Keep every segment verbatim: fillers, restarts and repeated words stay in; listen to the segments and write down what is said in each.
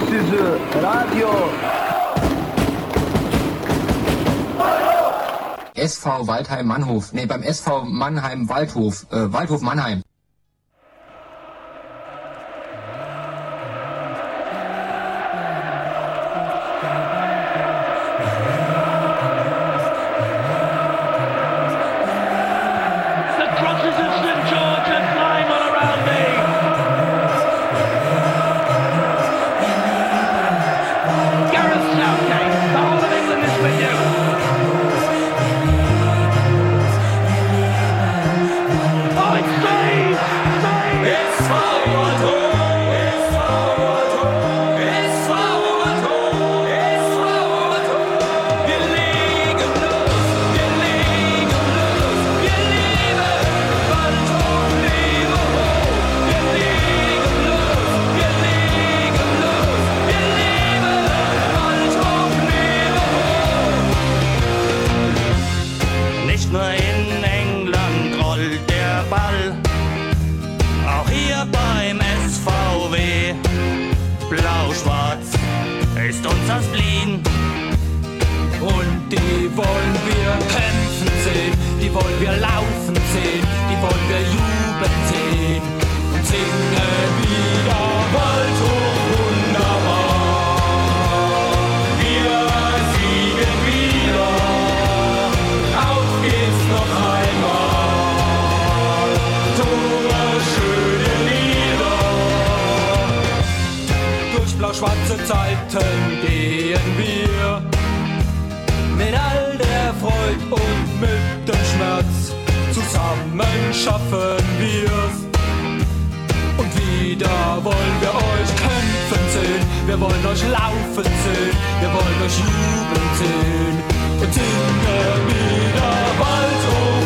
Sächsische Radio. S V Waldheim Mannhof, nee, beim S V Mannheim Waldhof, äh, Waldhof Mannheim. Schwarze Zeiten gehen wir mit all der Freude und mit dem Schmerz. Zusammen schaffen wir's. Und wieder wollen wir euch kämpfen sehen. Wir wollen euch laufen sehen. Wir wollen euch jubeln sehen. Und singen wieder Waldhof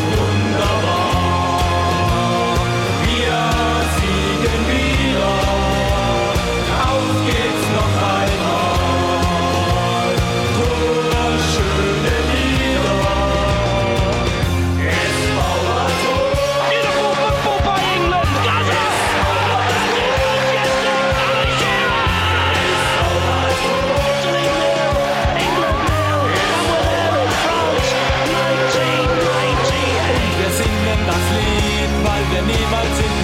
wunderbar. Wir siegen wieder. Auf geht's noch einmal. Tor, schöne Lieder. S V Waldhof. Beautiful football by England. Gaza. Und wir singen das Lied, weil wir niemals in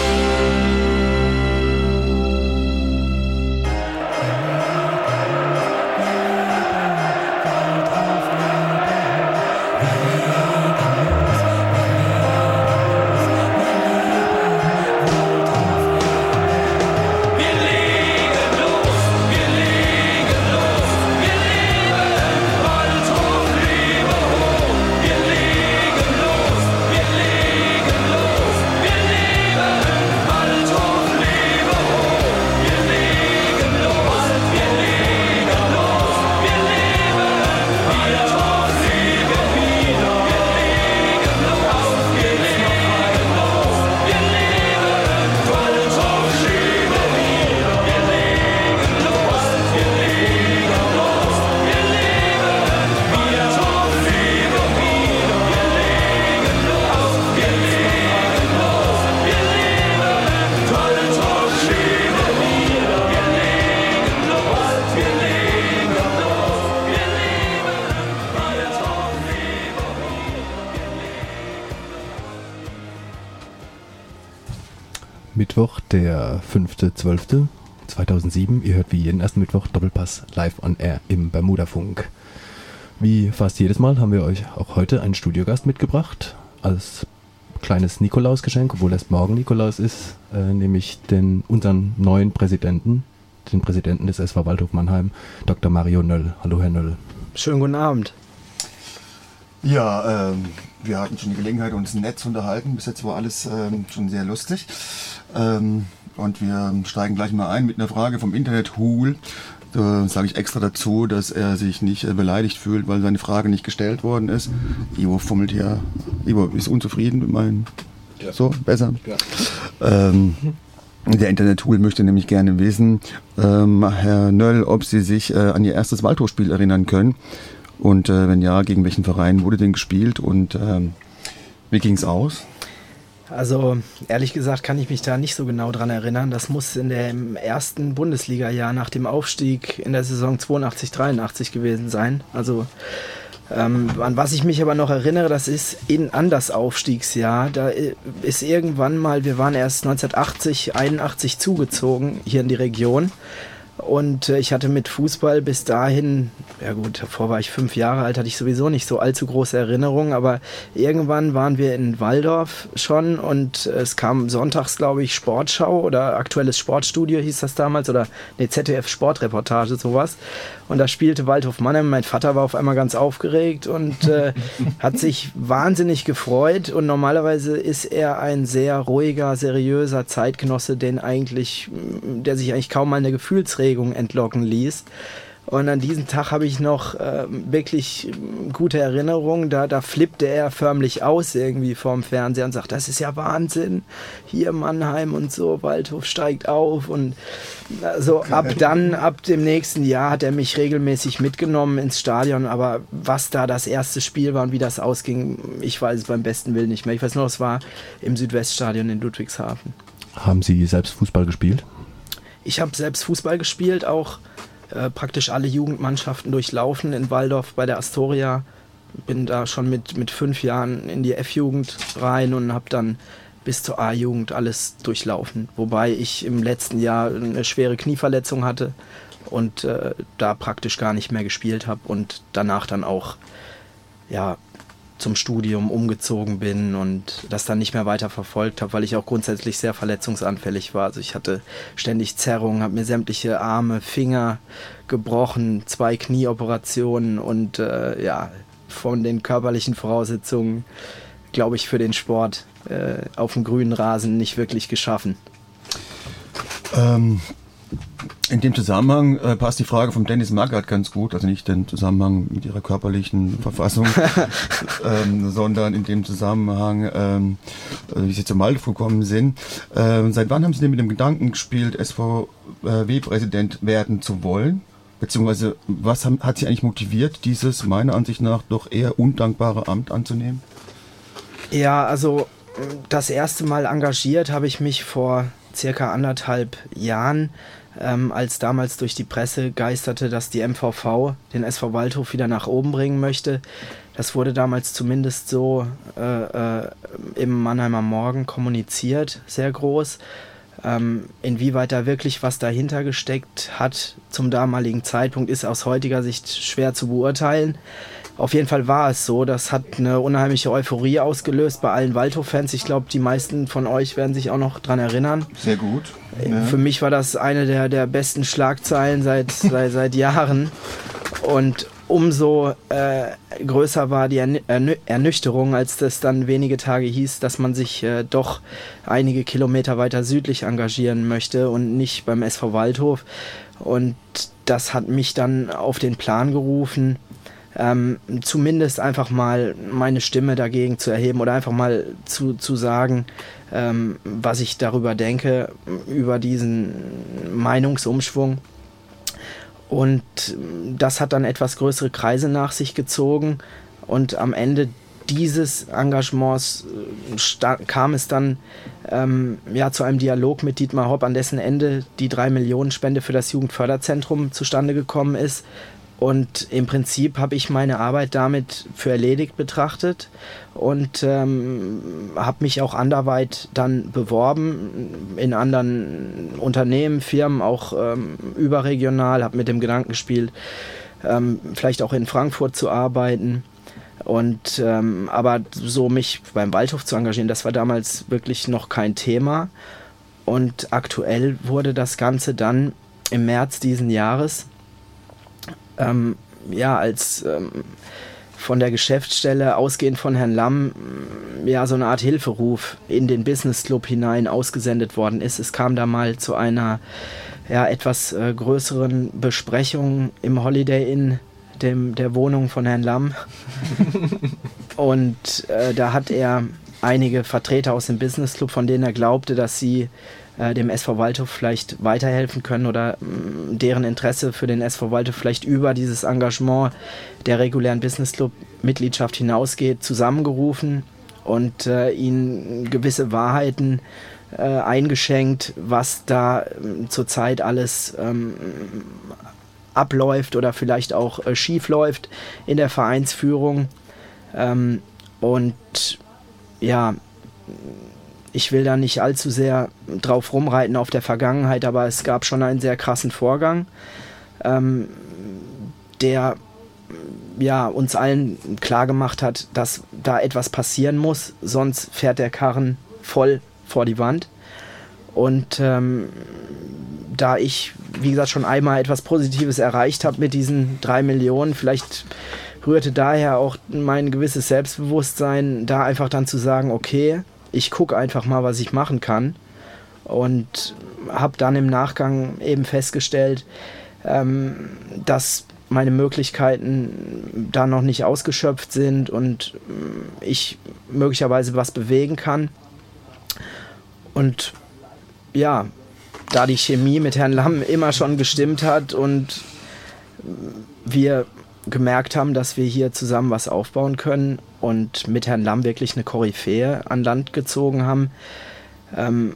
Mittwoch, der fünfter zwölfter zweitausendsieben. Ihr hört wie jeden ersten Mittwoch Doppelpass live on air im Bermuda-Funk. Wie fast jedes Mal haben wir euch auch heute einen Studiogast mitgebracht, als kleines Nikolausgeschenk, obwohl erst morgen Nikolaus ist, äh, nämlich den, unseren neuen Präsidenten, den Präsidenten des S V Waldhof Mannheim, Doktor Mario Nöll. Hallo, Herr Nöll. Schönen guten Abend. Ja, ähm, wir hatten schon die Gelegenheit, uns nett zu unterhalten. Bis jetzt war alles ähm, schon sehr lustig. Ähm, und wir steigen gleich mal ein mit einer Frage vom Internet-Hul. Da sage ich extra dazu, dass er sich nicht äh, beleidigt fühlt, weil seine Frage nicht gestellt worden ist. Ivo fummelt hier. Ivo ist unzufrieden mit meinen... Ja. So, besser? Ja. Ähm, der Internet-Hul möchte nämlich gerne wissen, ähm, Herr Nöll, ob Sie sich äh, an Ihr erstes Waldhofspiel erinnern können. Und äh, wenn ja, gegen welchen Verein wurde denn gespielt und ähm, wie ging es aus? Also ehrlich gesagt kann ich mich da nicht so genau dran erinnern. Das muss in dem ersten Bundesliga-Jahr nach dem Aufstieg in der Saison zweiundachtzig dreiundachtzig gewesen sein. Also ähm, an was ich mich aber noch erinnere, das ist in, an das Aufstiegsjahr. Da ist irgendwann mal, wir waren erst neunzehnhundertachtzig, einundachtzig zugezogen hier in die Region. Und äh, ich hatte mit Fußball bis dahin, ja gut, davor war ich fünf Jahre alt, hatte ich sowieso nicht so allzu große Erinnerungen, aber irgendwann waren wir in Walldorf schon und äh, es kam sonntags, glaube ich, Sportschau oder aktuelles Sportstudio hieß das damals oder ne, Z D F Sportreportage, sowas. Und da spielte Waldhof Mannheim. Mein Vater war auf einmal ganz aufgeregt und äh, hat sich wahnsinnig gefreut und normalerweise ist er ein sehr ruhiger, seriöser Zeitgenosse, den eigentlich, der sich eigentlich kaum mal eine Gefühlsregung entlocken ließ. Und an diesem Tag habe ich noch äh, wirklich gute Erinnerungen. Da, da flippte er förmlich aus irgendwie vorm Fernseher und sagt, das ist ja Wahnsinn. Hier Mannheim und so, Waldhof steigt auf. Und also ab dann, ab dem nächsten Jahr hat er mich regelmäßig mitgenommen ins Stadion. Aber was da das erste Spiel war und wie das ausging, ich weiß es beim besten Willen nicht mehr. Ich weiß nur, es war im Südweststadion in Ludwigshafen. Haben Sie selbst Fußball gespielt? Ich habe selbst Fußball gespielt, auch äh, praktisch alle Jugendmannschaften durchlaufen in Walldorf bei der Astoria. Bin da schon mit, mit fünf Jahren in die F-Jugend rein und habe dann bis zur A-Jugend alles durchlaufen. Wobei ich im letzten Jahr eine schwere Knieverletzung hatte und äh, da praktisch gar nicht mehr gespielt habe und danach dann auch ja, zum Studium umgezogen bin und das dann nicht mehr weiter verfolgt habe, weil ich auch grundsätzlich sehr verletzungsanfällig war. Also ich hatte ständig Zerrungen, habe mir sämtliche Arme, Finger gebrochen, zwei Knieoperationen und äh, ja, von den körperlichen Voraussetzungen, glaube ich, für den Sport äh, auf dem grünen Rasen nicht wirklich geschaffen. Ähm, in dem Zusammenhang äh, passt die Frage von Dennis Magath ganz gut, also nicht den Zusammenhang mit ihrer körperlichen Verfassung, ähm, sondern in dem Zusammenhang, ähm, wie sie zum Waldhof gekommen sind. Ähm, seit wann haben Sie denn mit dem Gedanken gespielt, S V W-Präsident werden zu wollen? Beziehungsweise was haben, hat Sie eigentlich motiviert, dieses meiner Ansicht nach doch eher undankbare Amt anzunehmen? Ja, also das erste Mal engagiert habe ich mich vor circa anderthalb Jahren, ähm, als damals durch die Presse geisterte, dass die M V V den S V Waldhof wieder nach oben bringen möchte. Das wurde damals zumindest so äh, äh, im Mannheimer Morgen kommuniziert, sehr groß. Ähm, inwieweit da wirklich was dahinter gesteckt hat zum damaligen Zeitpunkt, ist aus heutiger Sicht schwer zu beurteilen. Auf jeden Fall war es so, das hat eine unheimliche Euphorie ausgelöst bei allen Waldhof-Fans. Ich glaube, die meisten von euch werden sich auch noch dran erinnern. Sehr gut. Ja. Für mich war das eine der, der besten Schlagzeilen seit, seit, seit Jahren. Und umso äh, größer war die Ernü- Ernüchterung, als das dann wenige Tage hieß, dass man sich äh, doch einige Kilometer weiter südlich engagieren möchte und nicht beim S V Waldhof. Und das hat mich dann auf den Plan gerufen, Ähm, zumindest einfach mal meine Stimme dagegen zu erheben oder einfach mal zu, zu sagen, ähm, was ich darüber denke, über diesen Meinungsumschwung. Und das hat dann etwas größere Kreise nach sich gezogen und am Ende dieses Engagements sta- kam es dann ähm, ja, zu einem Dialog mit Dietmar Hopp, an dessen Ende die drei Millionen Spende für das Jugendförderzentrum zustande gekommen ist. Und im Prinzip habe ich meine Arbeit damit für erledigt betrachtet und ähm, habe mich auch anderweit dann beworben in anderen Unternehmen, Firmen, auch ähm, überregional, habe mit dem Gedanken gespielt, ähm, vielleicht auch in Frankfurt zu arbeiten. Und ähm, aber so mich beim Waldhof zu engagieren, das war damals wirklich noch kein Thema. Und aktuell wurde das Ganze dann im März diesen Jahres Ähm, ja, als ähm, von der Geschäftsstelle, ausgehend von Herrn Lamm, ja, so eine Art Hilferuf in den Business Club hinein ausgesendet worden ist. Es kam da mal zu einer ja, etwas äh, größeren Besprechung im Holiday Inn, dem, der Wohnung von Herrn Lamm. Und äh, da hat er einige Vertreter aus dem Business Club, von denen er glaubte, dass sie dem S V Waldhof vielleicht weiterhelfen können oder mh, deren Interesse für den S V Waldhof vielleicht über dieses Engagement der regulären Business Club Mitgliedschaft hinausgeht, zusammengerufen und äh, ihnen gewisse Wahrheiten äh, eingeschenkt, was da äh, zurzeit alles ähm, abläuft oder vielleicht auch äh, schief läuft in der Vereinsführung. Ähm, und ja, ich will da nicht allzu sehr drauf rumreiten auf der Vergangenheit, aber es gab schon einen sehr krassen Vorgang, ähm, der ja, uns allen klar gemacht hat, dass da etwas passieren muss, sonst fährt der Karren voll vor die Wand. Und ähm, da ich, wie gesagt, schon einmal etwas Positives erreicht habe mit diesen drei Millionen, vielleicht rührte daher auch mein gewisses Selbstbewusstsein, da einfach dann zu sagen, okay, ich gucke einfach mal, was ich machen kann. Und habe dann im Nachgang eben festgestellt, ähm, dass meine Möglichkeiten da noch nicht ausgeschöpft sind und ich möglicherweise was bewegen kann. Und ja, da die Chemie mit Herrn Lamm immer schon gestimmt hat und wir gemerkt haben, dass wir hier zusammen was aufbauen können und mit Herrn Lamm wirklich eine Koryphäe an Land gezogen haben, ähm,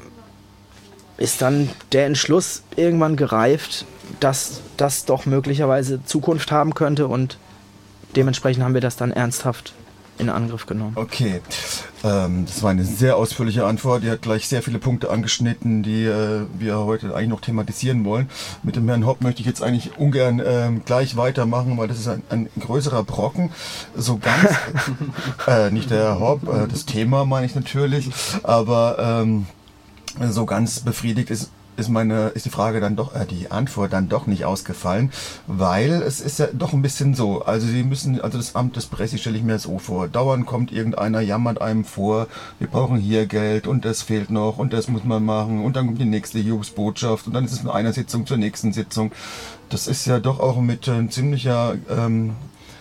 ist dann der Entschluss irgendwann gereift, dass das doch möglicherweise Zukunft haben könnte und dementsprechend haben wir das dann ernsthaft in Angriff genommen. Okay, ähm, das war eine sehr ausführliche Antwort. Die hat gleich sehr viele Punkte angeschnitten, die äh, wir heute eigentlich noch thematisieren wollen. Mit dem Herrn Hopp möchte ich jetzt eigentlich ungern ähm, gleich weitermachen, weil das ist ein, ein größerer Brocken. So ganz, äh, nicht der Herr Hopp, äh, das Thema meine ich natürlich, aber ähm, so ganz befriedigt ist ist meine ist die Frage dann doch äh, die Antwort dann doch nicht ausgefallen, weil es ist ja doch ein bisschen so, also Sie müssen, also das Amt des Pressi stelle ich mir so vor, dauernd kommt irgendeiner, jammert einem vor, wir brauchen hier Geld und das fehlt noch und das muss man machen und dann kommt die nächste Hiobsbotschaft und dann ist es von einer Sitzung zur nächsten Sitzung. Das ist ja doch auch mit äh, ziemlicher ähm,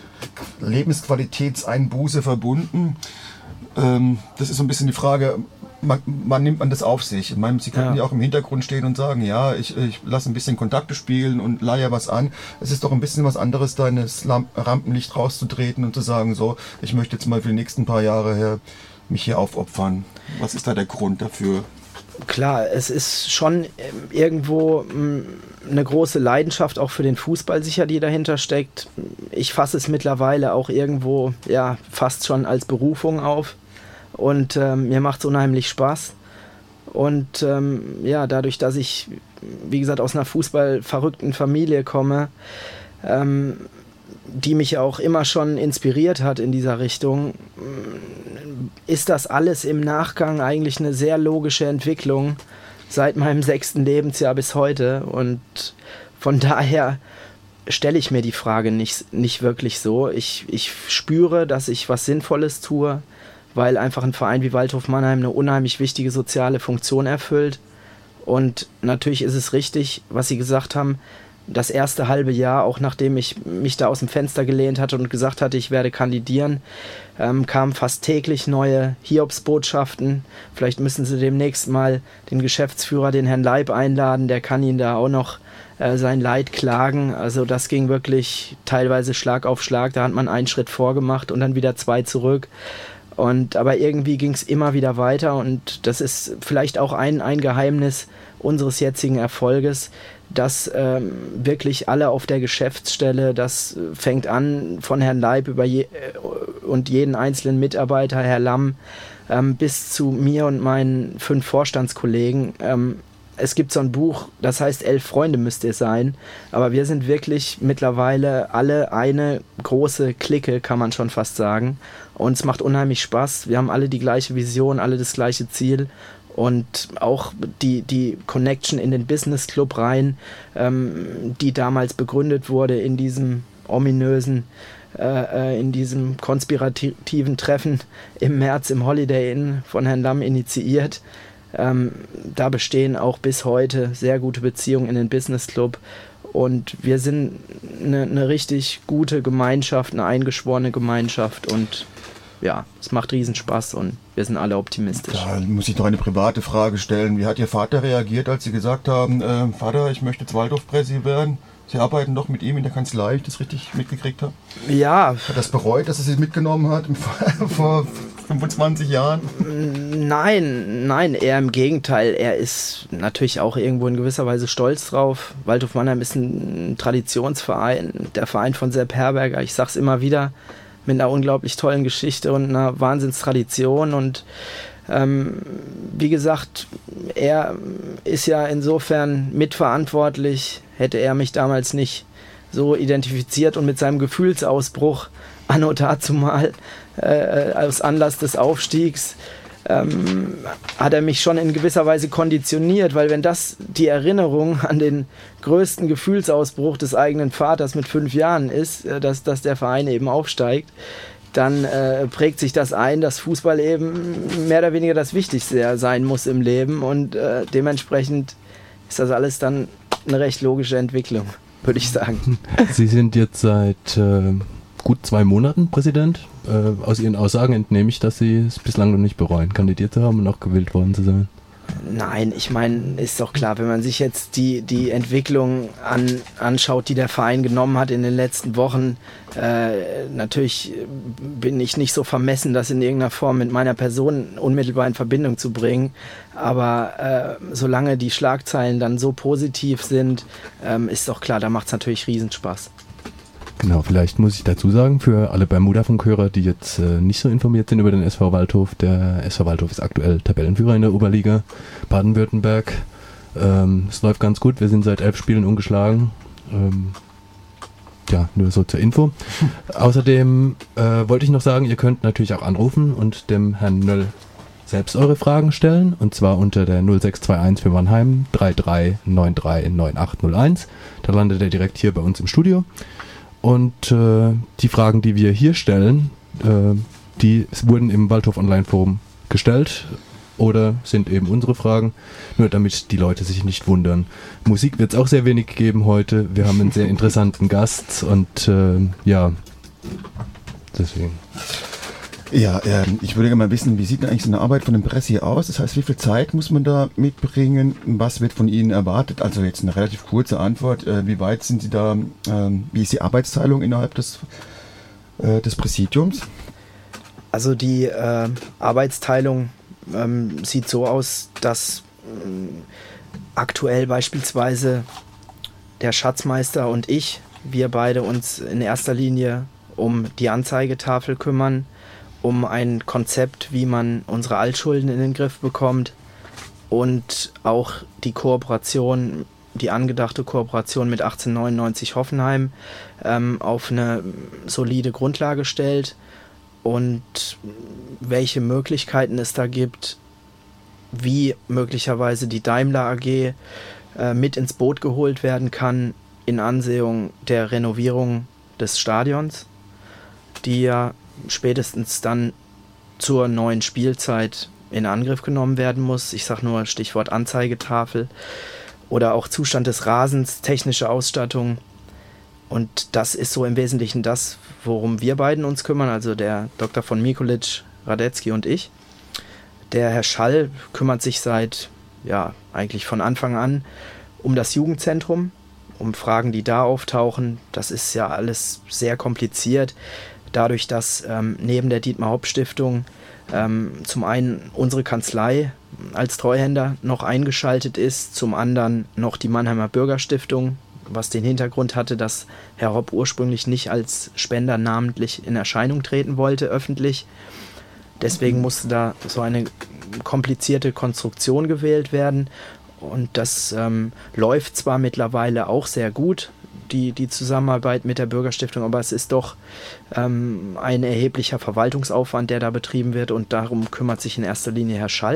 Lebensqualitätseinbuße verbunden. Ähm, das ist so ein bisschen die Frage, Man, man nimmt man das auf sich. Ich meine, Sie könnten ja. ja auch im Hintergrund stehen und sagen, ja, ich, ich lasse ein bisschen Kontakte spielen und leihe was an. Es ist doch ein bisschen was anderes, da in das Rampenlicht rauszutreten und zu sagen, so, ich möchte jetzt mal für die nächsten paar Jahre her mich hier aufopfern. Was ist da der Grund dafür? Klar, es ist schon irgendwo eine große Leidenschaft auch für den Fußball sicher, die dahinter steckt. Ich fasse es mittlerweile auch irgendwo, ja, fast schon als Berufung auf. Und ähm, mir macht es unheimlich Spaß. Und ähm, ja, dadurch, dass ich, wie gesagt, aus einer fußballverrückten Familie komme, ähm, die mich auch immer schon inspiriert hat in dieser Richtung, ist das alles im Nachgang eigentlich eine sehr logische Entwicklung seit meinem sechsten Lebensjahr bis heute. Und von daher stelle ich mir die Frage nicht, nicht wirklich so. Ich, ich spüre, dass ich was Sinnvolles tue, weil einfach ein Verein wie Waldhof Mannheim eine unheimlich wichtige soziale Funktion erfüllt. Und natürlich ist es richtig, was Sie gesagt haben, das erste halbe Jahr, auch nachdem ich mich da aus dem Fenster gelehnt hatte und gesagt hatte, ich werde kandidieren, ähm, kamen fast täglich neue Hiobsbotschaften. Vielleicht müssen Sie demnächst mal den Geschäftsführer, den Herrn Leib, einladen, der kann Ihnen da auch noch äh, sein Leid klagen. Also das ging wirklich teilweise Schlag auf Schlag, da hat man einen Schritt vorgemacht und dann wieder zwei zurück. Und, aber irgendwie ging es immer wieder weiter und das ist vielleicht auch ein, ein Geheimnis unseres jetzigen Erfolges, dass ähm, wirklich alle auf der Geschäftsstelle, das fängt an von Herrn Leib über je, äh, und jeden einzelnen Mitarbeiter, Herr Lamm, ähm, bis zu mir und meinen fünf Vorstandskollegen. Ähm, es gibt so ein Buch, das heißt Elf Freunde müsst ihr sein, aber wir sind wirklich mittlerweile alle eine große Clique, kann man schon fast sagen. Und es macht unheimlich Spaß. Wir haben alle die gleiche Vision, alle das gleiche Ziel. Und auch die, die Connection in den Business Club rein, ähm, die damals begründet wurde in diesem ominösen, äh, in diesem konspirativen Treffen im März im Holiday Inn von Herrn Lamm initiiert. Ähm, da bestehen auch bis heute sehr gute Beziehungen in den Business Club. Und wir sind eine, eine richtig gute Gemeinschaft, eine eingeschworene Gemeinschaft und ja, es macht riesen Spaß und wir sind alle optimistisch. Da muss ich noch eine private Frage stellen. Wie hat Ihr Vater reagiert, als Sie gesagt haben, äh, Vater, ich möchte jetzt Waldhof-Pressi werden? Sie arbeiten doch mit ihm in der Kanzlei, ich das richtig mitgekriegt habe? Ja. Hat das bereut, dass er Sie mitgenommen hat vor, fünfundzwanzig Jahren? Nein, nein, eher im Gegenteil. Er ist natürlich auch irgendwo in gewisser Weise stolz drauf. Waldhof Mannheim ist ein Traditionsverein, der Verein von Sepp Herberger. Ich sag's immer wieder, mit einer unglaublich tollen Geschichte und einer Wahnsinnstradition. Und ähm, wie gesagt, er ist ja insofern mitverantwortlich. Hätte er mich damals nicht so identifiziert und mit seinem Gefühlsausbruch anno dazumal äh, aus Anlass des Aufstiegs ähm, hat er mich schon in gewisser Weise konditioniert, weil wenn das die Erinnerung an den größten Gefühlsausbruch des eigenen Vaters mit fünf Jahren ist, äh, dass, dass der Verein eben aufsteigt, dann äh, prägt sich das ein, dass Fußball eben mehr oder weniger das Wichtigste sein muss im Leben und äh, dementsprechend ist das alles dann eine recht logische Entwicklung, würde ich sagen. Sie sind jetzt seit äh, gut zwei Monaten Präsident. Äh, aus Ihren Aussagen entnehme ich, dass Sie es bislang noch nicht bereuen, kandidiert zu haben und auch gewählt worden zu sein. Nein, ich meine, ist doch klar, wenn man sich jetzt die, die Entwicklung an, anschaut, die der Verein genommen hat in den letzten Wochen, äh, natürlich bin ich nicht so vermessen, das in irgendeiner Form mit meiner Person unmittelbar in Verbindung zu bringen, aber äh, solange die Schlagzeilen dann so positiv sind, ähm, ist doch klar, da macht es natürlich Riesenspaß. Genau, vielleicht muss ich dazu sagen, für alle Bermuda-Funkhörer, die jetzt äh, nicht so informiert sind über den S V Waldhof, der S V Waldhof ist aktuell Tabellenführer in der Oberliga Baden-Württemberg. Ähm, es läuft ganz gut, wir sind seit elf Spielen ungeschlagen. Ähm, ja, nur so zur Info. Außerdem äh, wollte ich noch sagen, ihr könnt natürlich auch anrufen und dem Herrn Nöll selbst eure Fragen stellen, und zwar unter der null sechs zwei eins für Mannheim drei drei neun drei neun acht null eins. Da landet er direkt hier bei uns im Studio. Und äh, die Fragen, die wir hier stellen, äh, die wurden im Waldhof Online Forum gestellt oder sind eben unsere Fragen, nur damit die Leute sich nicht wundern. Musik wird es auch sehr wenig geben heute. Wir haben einen sehr interessanten Gast und äh, ja, deswegen. Ja, äh, ich würde gerne mal wissen, wie sieht denn eigentlich so eine Arbeit von dem Pressi aus? Das heißt, wie viel Zeit muss man da mitbringen? Was wird von Ihnen erwartet? Also jetzt eine relativ kurze Antwort. Äh, wie weit sind Sie da? Äh, wie ist die Arbeitsteilung innerhalb des, äh, des Präsidiums? Also die äh, Arbeitsteilung ähm, sieht so aus, dass äh, aktuell beispielsweise der Schatzmeister und ich, wir beide uns in erster Linie um die Anzeigetafel kümmern, um ein Konzept, wie man unsere Altschulden in den Griff bekommt und auch die Kooperation, die angedachte Kooperation mit achtzehnhundertneunundneunzig Hoffenheim ähm, auf eine solide Grundlage stellt und welche Möglichkeiten es da gibt, wie möglicherweise die Daimler A G äh, mit ins Boot geholt werden kann in Ansehung der Renovierung des Stadions, die ja spätestens dann zur neuen Spielzeit in Angriff genommen werden muss. Ich sage nur Stichwort Anzeigetafel oder auch Zustand des Rasens, technische Ausstattung. Und das ist so im Wesentlichen das, worum wir beiden uns kümmern, also der Doktor von Mikulic, Radetzky und ich. Der Herr Schall kümmert sich seit, ja, eigentlich von Anfang an um das Jugendzentrum, um Fragen, die da auftauchen. Das ist ja alles sehr kompliziert. Dadurch, dass ähm, neben der Dietmar-Hopp-Stiftung ähm, zum einen unsere Kanzlei als Treuhänder noch eingeschaltet ist, zum anderen noch die Mannheimer Bürgerstiftung, was den Hintergrund hatte, dass Herr Hopp ursprünglich nicht als Spender namentlich in Erscheinung treten wollte, öffentlich. Deswegen musste da so eine komplizierte Konstruktion gewählt werden. Und das ähm, läuft zwar mittlerweile auch sehr gut, Die, die Zusammenarbeit mit der Bürgerstiftung, aber es ist doch ähm, ein erheblicher Verwaltungsaufwand, der da betrieben wird, und darum kümmert sich in erster Linie Herr Schall.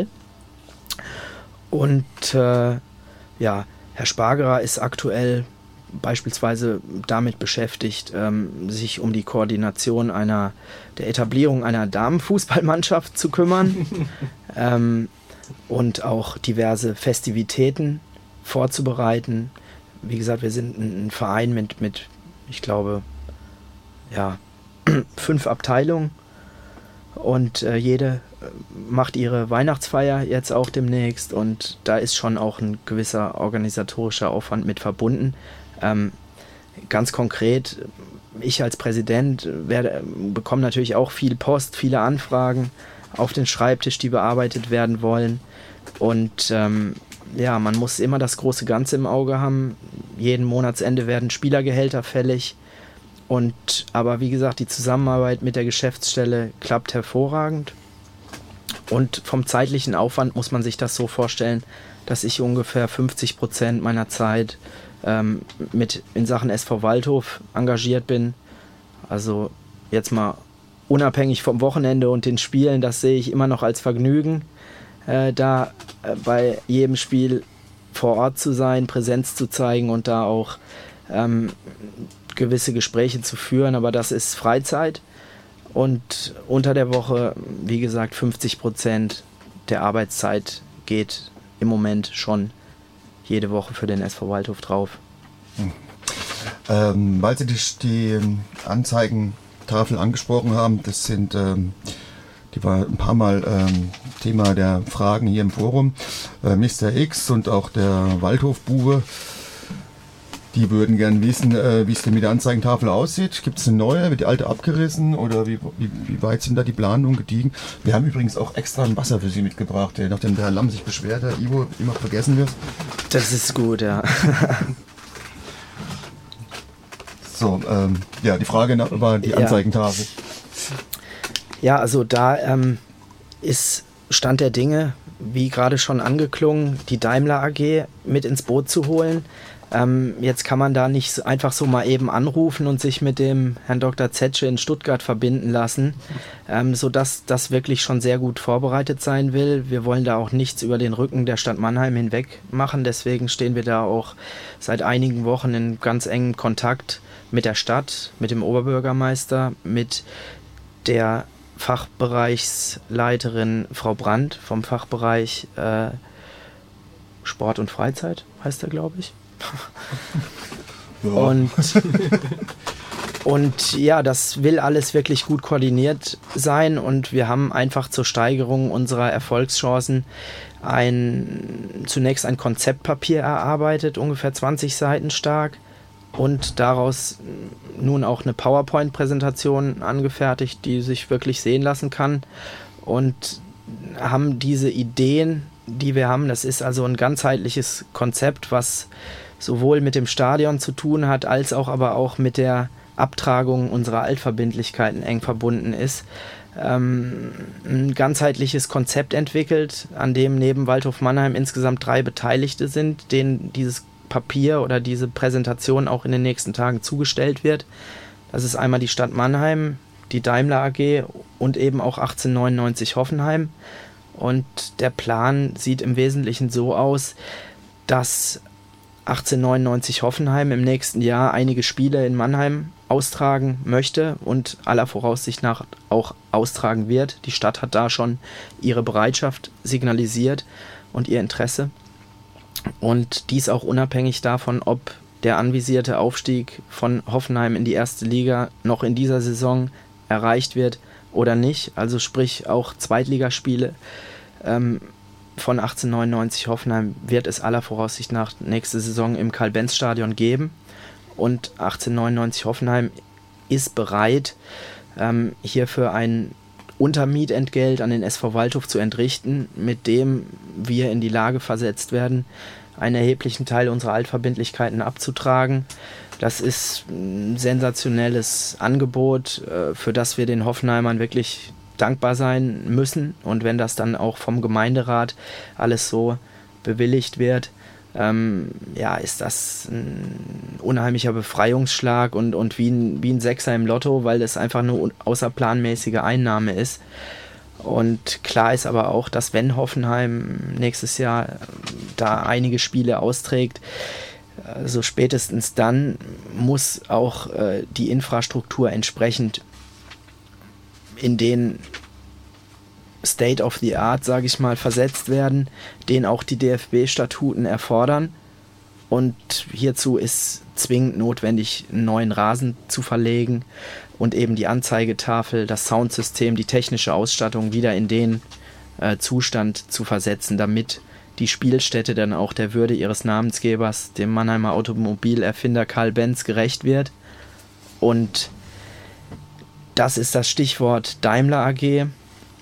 Und äh, ja, Herr Spargerer ist aktuell beispielsweise damit beschäftigt, ähm, sich um die Koordination einer, der Etablierung einer Damenfußballmannschaft zu kümmern ähm, und auch diverse Festivitäten vorzubereiten. Wie gesagt, wir sind ein Verein mit, mit ich glaube, ja, fünf Abteilungen und äh, jede macht ihre Weihnachtsfeier jetzt auch demnächst, und da ist schon auch ein gewisser organisatorischer Aufwand mit verbunden. Ähm, ganz konkret, ich als Präsident werde, bekomme natürlich auch viel Post, viele Anfragen, auf den Schreibtisch, die bearbeitet werden wollen. Und ähm, ja, man muss immer das große Ganze im Auge haben. Jeden Monatsende werden Spielergehälter fällig. Und aber wie gesagt, die Zusammenarbeit mit der Geschäftsstelle klappt hervorragend. Und vom zeitlichen Aufwand muss man sich das so vorstellen, dass ich ungefähr fünfzig Prozent meiner Zeit ähm, mit in Sachen S V Waldhof engagiert bin. Also jetzt mal unabhängig vom Wochenende und den Spielen, das sehe ich immer noch als Vergnügen, äh, da äh, bei jedem Spiel vor Ort zu sein, Präsenz zu zeigen und da auch ähm, gewisse Gespräche zu führen, aber das ist Freizeit. Und unter der Woche, wie gesagt, fünfzig Prozent der Arbeitszeit geht im Moment schon jede Woche für den S V Waldhof drauf. Hm. Ähm, weil Sie die, die Anzeigentafel angesprochen haben, das sind, ähm, die war ein paar Mal ähm, Thema der Fragen hier im Forum. Äh, Mister X und auch der Waldhofbube, die würden gern wissen, äh, wie es denn mit der Anzeigentafel aussieht. Gibt es eine neue? Wird die alte abgerissen? Oder wie, wie, wie weit sind da die Planungen gediegen? Wir haben übrigens auch extra ein Wasser für Sie mitgebracht, der, nachdem der Herr Lamm sich beschwert hat, Ivo, immer vergessen wird. Das ist gut, ja. So, ähm, ja, die Frage nach, über die Anzeigentafel. Ja, also da ähm, ist Stand der Dinge, wie gerade schon angeklungen, die Daimler A G mit ins Boot zu holen. Ähm, jetzt kann man da nicht einfach so mal eben anrufen und sich mit dem Herrn Doktor Zetsche in Stuttgart verbinden lassen, ähm, sodass das wirklich schon sehr gut vorbereitet sein will. Wir wollen da auch nichts über den Rücken der Stadt Mannheim hinweg machen, deswegen stehen wir da auch seit einigen Wochen in ganz engem Kontakt mit der Stadt, mit dem Oberbürgermeister, mit der Fachbereichsleiterin Frau Brandt vom Fachbereich äh, Sport und Freizeit, heißt er, glaube ich. Ja. Und, und ja, das will alles wirklich gut koordiniert sein und wir haben einfach zur Steigerung unserer Erfolgschancen ein, zunächst ein Konzeptpapier erarbeitet, ungefähr zwanzig Seiten stark, und daraus nun auch eine PowerPoint-Präsentation angefertigt, die sich wirklich sehen lassen kann, und haben diese Ideen, die wir haben, das ist also ein ganzheitliches Konzept, was sowohl mit dem Stadion zu tun hat, als auch aber auch mit der Abtragung unserer Altverbindlichkeiten eng verbunden ist. Ähm, ein ganzheitliches Konzept entwickelt, an dem neben Waldhof Mannheim insgesamt drei Beteiligte sind, denen dieses Papier oder diese Präsentation auch in den nächsten Tagen zugestellt wird. Das ist einmal die Stadt Mannheim, die Daimler A G und eben auch achtzehnhundertneunundneunzig Hoffenheim. Und der Plan sieht im Wesentlichen so aus, dass achtzehnhundertneunundneunzig Hoffenheim im nächsten Jahr einige Spiele in Mannheim austragen möchte und aller Voraussicht nach auch austragen wird. Die Stadt hat da schon ihre Bereitschaft signalisiert und ihr Interesse. Und dies auch unabhängig davon, ob der anvisierte Aufstieg von Hoffenheim in die erste Liga noch in dieser Saison erreicht wird oder nicht. Also sprich auch Zweitligaspiele ähm, von achtzehnhundertneunundneunzig Hoffenheim wird es aller Voraussicht nach nächste Saison im Karl-Benz-Stadion geben. Und achtzehnhundertneunundneunzig Hoffenheim ist bereit, ähm, hierfür ein Untermietentgelt an den S V Waldhof zu entrichten, mit dem wir in die Lage versetzt werden, einen erheblichen Teil unserer Altverbindlichkeiten abzutragen. Das ist ein sensationelles Angebot, für das wir den Hoffenheimern wirklich dankbar sein müssen. Und wenn das dann auch vom Gemeinderat alles so bewilligt wird, ähm, ja, ist das ein unheimlicher Befreiungsschlag und, und wie, ein, wie ein Sechser im Lotto, weil das einfach eine außerplanmäßige Einnahme ist. Und klar ist aber auch, dass wenn Hoffenheim nächstes Jahr da einige Spiele austrägt, so spätestens dann muss auch äh, die Infrastruktur entsprechend in den State of the Art, sage ich mal, versetzt werden, den auch die D F B-Statuten erfordern. Und hierzu ist zwingend notwendig, einen neuen Rasen zu verlegen und eben die Anzeigetafel, das Soundsystem, die technische Ausstattung wieder in den äh, Zustand zu versetzen, damit die Spielstätte dann auch der Würde ihres Namensgebers, dem Mannheimer Automobilerfinder Karl Benz, gerecht wird. Und das ist das Stichwort Daimler A G.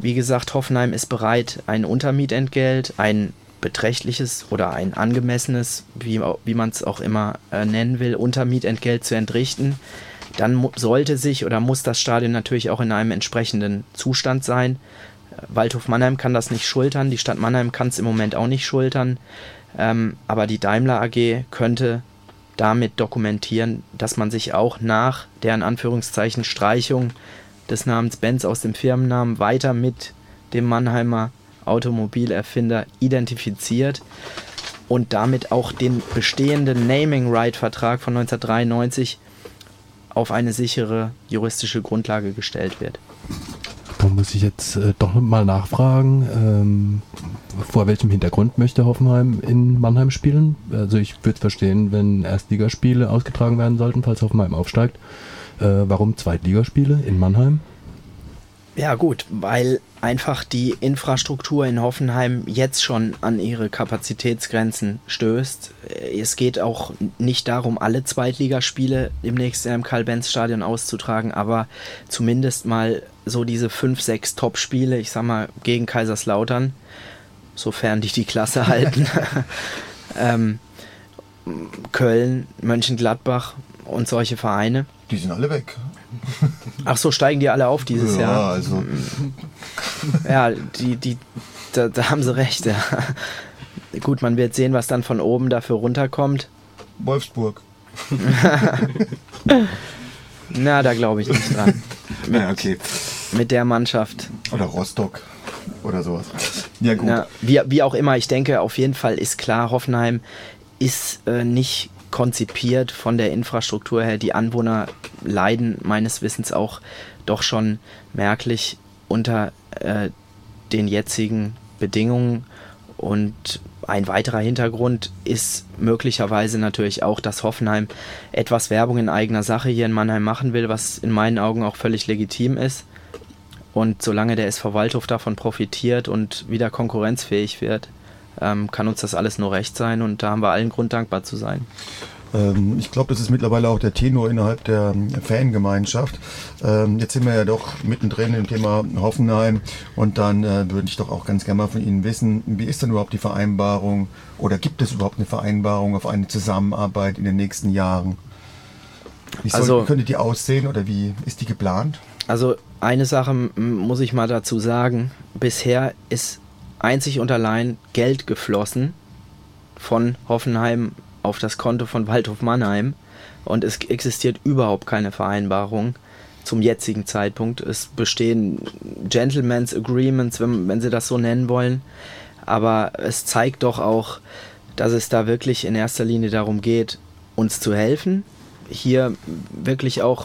wie gesagt, Hoffenheim ist bereit, ein Untermietentgelt, ein beträchtliches oder ein angemessenes, wie, wie man es auch immer äh, nennen will, Untermietentgelt zu entrichten. Dann mu- sollte sich oder muss das Stadion natürlich auch in einem entsprechenden Zustand sein. Waldhof Mannheim kann das nicht schultern, die Stadt Mannheim kann es im Moment auch nicht schultern, ähm, aber die Daimler A G könnte damit dokumentieren, dass man sich auch nach der in Anführungszeichen Streichung des Namens Benz aus dem Firmennamen weiter mit dem Mannheimer Automobilerfinder identifiziert und damit auch den bestehenden Naming-Right-Vertrag von neunzehnhundertdreiundneunzig auf eine sichere juristische Grundlage gestellt wird. Da muss ich jetzt äh, doch mal nachfragen, ähm, vor welchem Hintergrund möchte Hoffenheim in Mannheim spielen? Also ich würde es verstehen, wenn Erstligaspiele ausgetragen werden sollten, falls Hoffenheim aufsteigt. Äh, warum Zweitligaspiele in Mannheim? Ja gut, weil einfach die Infrastruktur in Hoffenheim jetzt schon an ihre Kapazitätsgrenzen stößt. Es geht auch nicht darum, alle Zweitligaspiele demnächst im Karl-Benz-Stadion auszutragen, aber zumindest mal so diese fünf, sechs Top-Spiele, ich sag mal gegen Kaiserslautern, sofern die die Klasse halten, ähm, Köln, Mönchengladbach und solche Vereine. Die sind alle weg. Ach so, steigen die alle auf dieses ja, Jahr? Also. Ja, die, die, da, da haben sie recht. Ja. Gut, man wird sehen, was dann von oben dafür runterkommt. Wolfsburg. Na, da glaube ich nicht dran. Mit, ja, okay. Mit der Mannschaft. Oder Rostock oder sowas. Ja, gut. Na, wie, wie auch immer, ich denke, auf jeden Fall ist klar, Hoffenheim ist äh, nicht konzipiert von der Infrastruktur her. Die Anwohner leiden meines Wissens auch doch schon merklich unter äh, den jetzigen Bedingungen. Und ein weiterer Hintergrund ist möglicherweise natürlich auch, dass Hoffenheim etwas Werbung in eigener Sache hier in Mannheim machen will, was in meinen Augen auch völlig legitim ist. Und solange der S V Waldhof davon profitiert und wieder konkurrenzfähig wird, ähm, kann uns das alles nur recht sein und da haben wir allen Grund, dankbar zu sein. Ähm, ich glaube, das ist mittlerweile auch der Tenor innerhalb der Fangemeinschaft. Ähm, jetzt sind wir ja doch mittendrin im Thema Hoffenheim und dann äh, würde ich doch auch ganz gerne mal von Ihnen wissen, wie ist denn überhaupt die Vereinbarung oder gibt es überhaupt eine Vereinbarung auf eine Zusammenarbeit in den nächsten Jahren? Wie, soll, Also, wie könnte die aussehen oder wie ist die geplant? Also eine Sache m- muss ich mal dazu sagen. Bisher ist einzig und allein Geld geflossen von Hoffenheim auf das Konto von Waldhof Mannheim und es existiert überhaupt keine Vereinbarung zum jetzigen Zeitpunkt. Es bestehen Gentlemen's Agreements, wenn, wenn Sie das so nennen wollen, aber es zeigt doch auch, dass es da wirklich in erster Linie darum geht, uns zu helfen, hier wirklich auch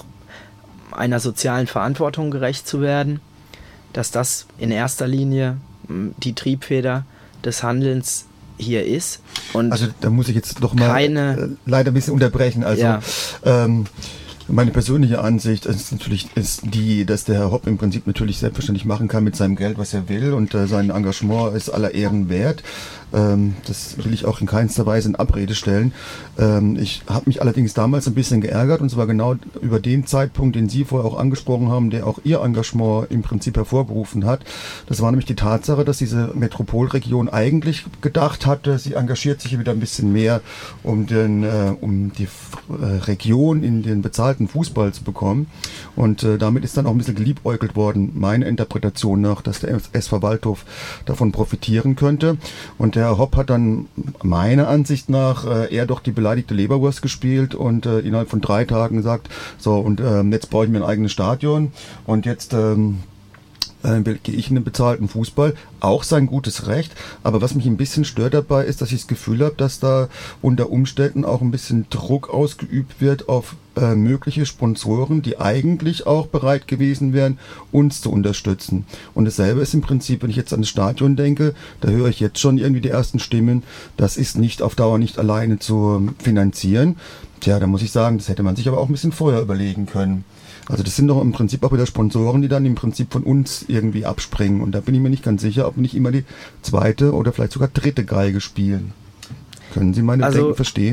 einer sozialen Verantwortung gerecht zu werden, dass das in erster Linie die Triebfeder des Handelns hier ist. Und also da muss ich jetzt doch mal keine, äh, leider ein bisschen unterbrechen. Also ja. ähm, meine persönliche Ansicht ist natürlich ist die, dass der Herr Hopp im Prinzip natürlich selbstverständlich machen kann mit seinem Geld, was er will und äh, sein Engagement ist aller Ehren wert. Ähm, das will ich auch in keinster Weise in Abrede stellen. Ähm, ich habe mich allerdings damals ein bisschen geärgert und zwar genau über den Zeitpunkt, den Sie vorher auch angesprochen haben, der auch Ihr Engagement im Prinzip hervorgerufen hat. Das war nämlich die Tatsache, dass diese Metropolregion eigentlich gedacht hatte, sie engagiert sich wieder ein bisschen mehr, um, den, äh, um die äh, Region in den bezahlten Fußball zu bekommen. Und äh, damit ist dann auch ein bisschen geliebäugelt worden, meiner Interpretation nach, dass der S V Waldhof davon profitieren könnte. Und der Hopp hat dann meiner Ansicht nach äh, eher doch die beleidigte Leberwurst gespielt und äh, innerhalb von drei Tagen gesagt, so und ähm, jetzt baue ich mir ein eigenes Stadion und jetzt ähm, äh, gehe ich in den bezahlten Fußball. Auch sein gutes Recht, aber was mich ein bisschen stört dabei ist, dass ich das Gefühl habe, dass da unter Umständen auch ein bisschen Druck ausgeübt wird auf äh, mögliche Sponsoren, die eigentlich auch bereit gewesen wären, uns zu unterstützen. Und dasselbe ist im Prinzip, wenn ich jetzt an das Stadion denke, da höre ich jetzt schon irgendwie die ersten Stimmen, das ist nicht auf Dauer nicht alleine zu finanzieren. Tja, da muss ich sagen, das hätte man sich aber auch ein bisschen vorher überlegen können. Also das sind doch im Prinzip auch wieder Sponsoren, die dann im Prinzip von uns irgendwie abspringen. Und da bin ich mir nicht ganz sicher, ob nicht immer die zweite oder vielleicht sogar dritte Geige spielen. Können Sie meine also, Bedenken verstehen?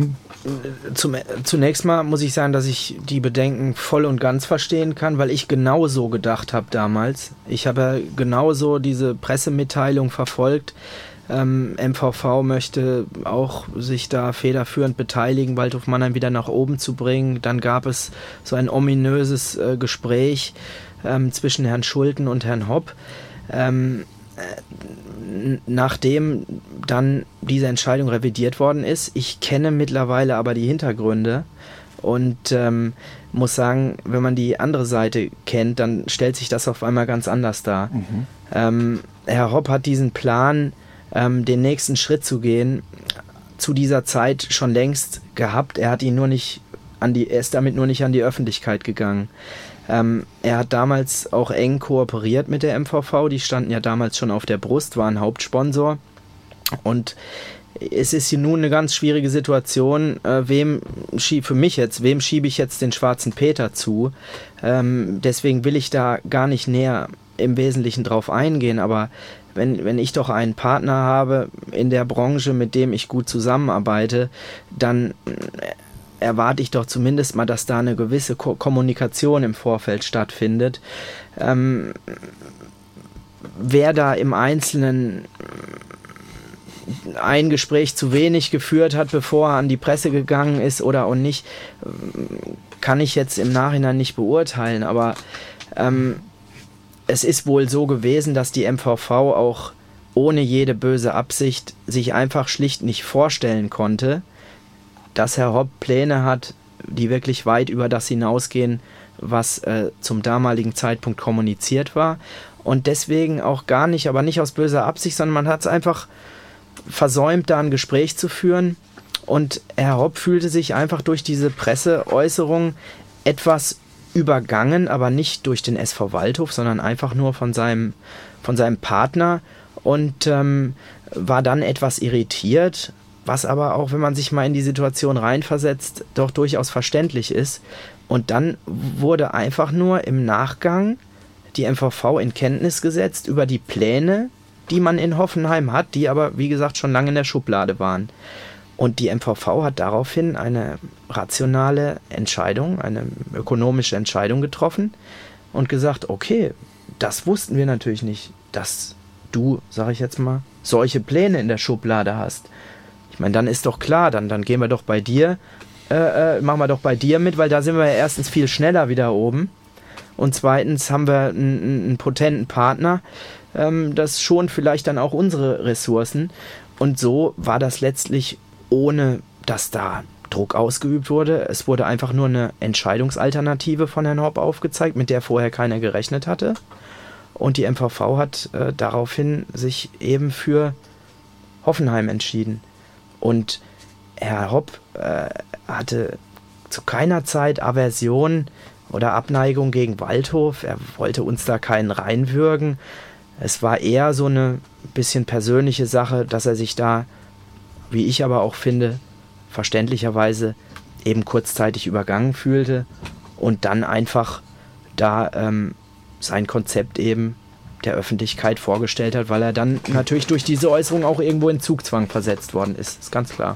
zum, zunächst mal muss ich sagen, dass ich die Bedenken voll und ganz verstehen kann, weil ich genauso gedacht habe damals. Ich habe ja genauso diese Pressemitteilung verfolgt. Ähm, M V V möchte auch sich da federführend beteiligen, Waldhof Mannheim wieder nach oben zu bringen. Dann gab es so ein ominöses äh, Gespräch ähm, zwischen Herrn Schulten und Herrn Hopp. Ähm, äh, nachdem dann diese Entscheidung revidiert worden ist. Ich kenne mittlerweile aber die Hintergründe und ähm, muss sagen, wenn man die andere Seite kennt, dann stellt sich das auf einmal ganz anders dar. Mhm. Ähm, Herr Hopp hat diesen Plan, ähm, den nächsten Schritt zu gehen, zu dieser Zeit schon längst gehabt. Er hat ihn nur nicht an die, er ist damit nur nicht an die Öffentlichkeit gegangen. Ähm, er hat damals auch eng kooperiert mit der M V V, die standen ja damals schon auf der Brust, waren Hauptsponsor und es ist hier nun eine ganz schwierige Situation, äh, wem schieb, für mich jetzt, wem schiebe ich jetzt den schwarzen Peter zu, ähm, deswegen will ich da gar nicht näher im Wesentlichen drauf eingehen, aber wenn, wenn ich doch einen Partner habe in der Branche, mit dem ich gut zusammenarbeite, dann erwarte ich doch zumindest mal, dass da eine gewisse Ko- Kommunikation im Vorfeld stattfindet. Ähm, wer da im Einzelnen ein Gespräch zu wenig geführt hat, bevor er an die Presse gegangen ist oder auch nicht, kann ich jetzt im Nachhinein nicht beurteilen, aber ähm, es ist wohl so gewesen, dass die M V V auch ohne jede böse Absicht sich einfach schlicht nicht vorstellen konnte, dass Herr Hopp Pläne hat, die wirklich weit über das hinausgehen, was äh, zum damaligen Zeitpunkt kommuniziert war. Und deswegen auch gar nicht, aber nicht aus böser Absicht, sondern man hat es einfach versäumt, da ein Gespräch zu führen. Und Herr Hopp fühlte sich einfach durch diese Presseäußerung etwas übergangen, aber nicht durch den S V Waldhof, sondern einfach nur von seinem, von seinem Partner und ähm, war dann etwas irritiert, was aber auch, wenn man sich mal in die Situation reinversetzt, doch durchaus verständlich ist. Und dann wurde einfach nur im Nachgang die M V V in Kenntnis gesetzt über die Pläne, die man in Hoffenheim hat, die aber, wie gesagt, schon lange in der Schublade waren. Und die M V V hat daraufhin eine rationale Entscheidung, eine ökonomische Entscheidung getroffen und gesagt, okay, das wussten wir natürlich nicht, dass du, sag ich jetzt mal, solche Pläne in der Schublade hast. Ich meine, dann ist doch klar, dann, dann gehen wir doch bei dir, äh, äh, machen wir doch bei dir mit, weil da sind wir ja erstens viel schneller wieder oben und zweitens haben wir einen, einen potenten Partner, ähm, das schont vielleicht dann auch unsere Ressourcen und so war das letztlich, ohne dass da Druck ausgeübt wurde. Es wurde einfach nur eine Entscheidungsalternative von Herrn Hopp aufgezeigt, mit der vorher keiner gerechnet hatte und die M V V hat äh, daraufhin sich eben für Hoffenheim entschieden. Und Herr Hopp äh, hatte zu keiner Zeit Aversion oder Abneigung gegen Waldhof. Er wollte uns da keinen reinwürgen. Es war eher so eine bisschen persönliche Sache, dass er sich da, wie ich aber auch finde, verständlicherweise eben kurzzeitig übergangen fühlte und dann einfach da ähm, sein Konzept eben der Öffentlichkeit vorgestellt hat, weil er dann natürlich durch diese Äußerung auch irgendwo in Zugzwang versetzt worden ist. Ist ganz klar.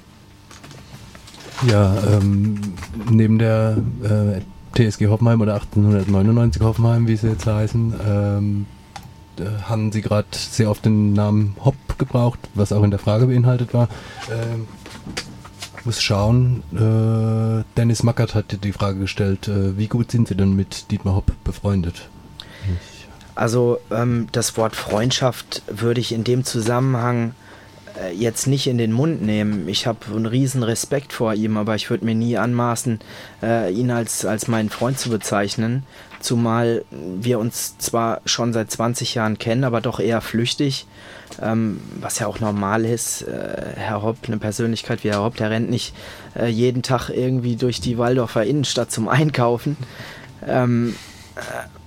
Ja, ähm, neben der äh, T S G Hoffenheim oder achtzehnhundertneunundneunzig Hoffenheim, wie sie jetzt heißen, ähm, haben sie gerade sehr oft den Namen Hopp gebraucht, was auch in der Frage beinhaltet war. Ähm, ich muss schauen, äh, Dennis Mackert hat die Frage gestellt, äh, wie gut sind Sie denn mit Dietmar Hopp befreundet? Ich Also ähm, das Wort Freundschaft würde ich in dem Zusammenhang äh, jetzt nicht in den Mund nehmen. Ich habe einen riesen Respekt vor ihm, aber ich würde mir nie anmaßen, äh, ihn als, als meinen Freund zu bezeichnen. Zumal wir uns zwar schon seit zwanzig Jahren kennen, aber doch eher flüchtig, ähm, was ja auch normal ist. Äh, Herr Hopp, eine Persönlichkeit wie Herr Hopp, der rennt nicht äh, jeden Tag irgendwie durch die Waldorfer Innenstadt zum Einkaufen. Ähm, äh,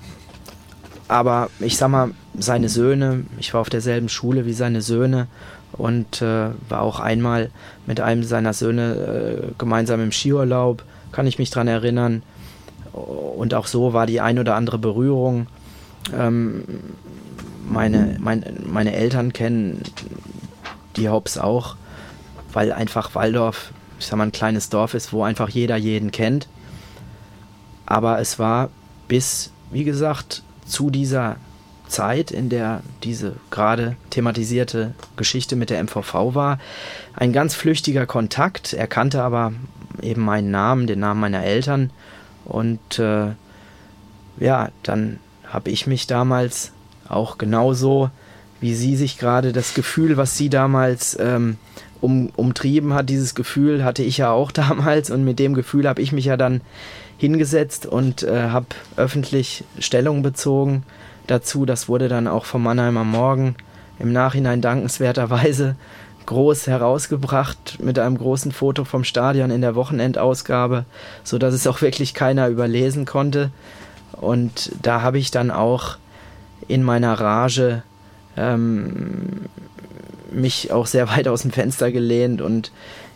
aber ich sag mal, seine Söhne, ich war auf derselben Schule wie seine Söhne und äh, war auch einmal mit einem seiner Söhne äh, gemeinsam im Skiurlaub, kann ich mich dran erinnern. Und auch so war die ein oder andere Berührung. Ähm, meine, mein, meine Eltern kennen die Hopps auch, weil einfach Walldorf ich sag mal, ein kleines Dorf ist, wo einfach jeder jeden kennt. Aber es war bis, wie gesagt, zu dieser Zeit, in der diese gerade thematisierte Geschichte mit der M V V war, ein ganz flüchtiger Kontakt. Er kannte aber eben meinen Namen, den Namen meiner Eltern. Und äh, ja, dann habe ich mich damals auch genauso, wie sie sich gerade das Gefühl, was sie damals ähm, um, umtrieben hat, dieses Gefühl hatte ich ja auch damals. Und mit dem Gefühl habe ich mich ja dann hingesetzt und äh, habe öffentlich Stellung bezogen dazu. Das wurde dann auch vom Mannheimer Morgen im Nachhinein dankenswerterweise groß herausgebracht mit einem großen Foto vom Stadion in der Wochenendausgabe, sodass es auch wirklich keiner überlesen konnte. Und da habe ich dann auch in meiner Rage ähm, mich auch sehr weit aus dem Fenster gelehnt und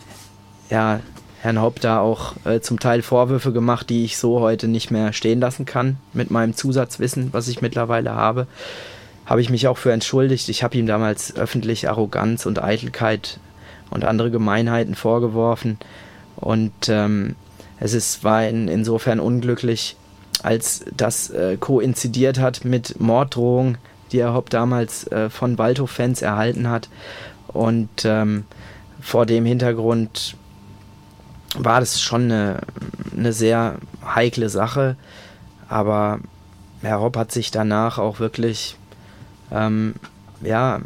ja, Herrn Hopp da auch äh, zum Teil Vorwürfe gemacht, die ich so heute nicht mehr stehen lassen kann, mit meinem Zusatzwissen, was ich mittlerweile habe. Habe ich mich auch für entschuldigt. Ich habe ihm damals öffentlich Arroganz und Eitelkeit und andere Gemeinheiten vorgeworfen. Und ähm, es ist, war in, insofern unglücklich, als das äh, koinzidiert hat mit Morddrohungen, die Herr Hopp damals äh, von Waldhof-Fans erhalten hat. Und ähm, vor dem Hintergrund war das schon eine, eine sehr heikle Sache. Aber Herr Hopp hat sich danach auch wirklich, ähm, ja,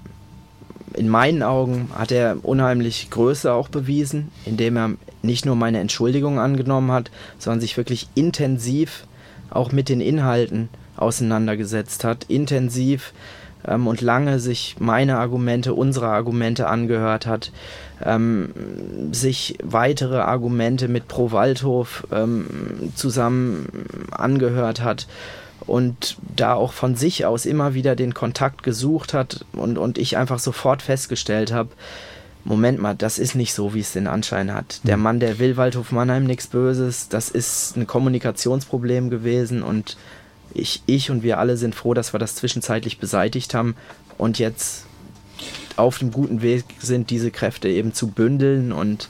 in meinen Augen hat er unheimlich Größe auch bewiesen, indem er nicht nur meine Entschuldigung angenommen hat, sondern sich wirklich intensiv auch mit den Inhalten auseinandergesetzt hat, intensiv ähm, und lange sich meine Argumente, unsere Argumente angehört hat, ähm, sich weitere Argumente mit Pro Waldhof ähm, zusammen angehört hat und da auch von sich aus immer wieder den Kontakt gesucht hat und, und ich einfach sofort festgestellt habe, Moment mal, das ist nicht so, wie es den Anschein hat. Der Mann, der will Waldhof Mannheim nichts Böses, das ist ein Kommunikationsproblem gewesen und ich, ich und wir alle sind froh, dass wir das zwischenzeitlich beseitigt haben und jetzt auf dem guten Weg sind, diese Kräfte eben zu bündeln. Und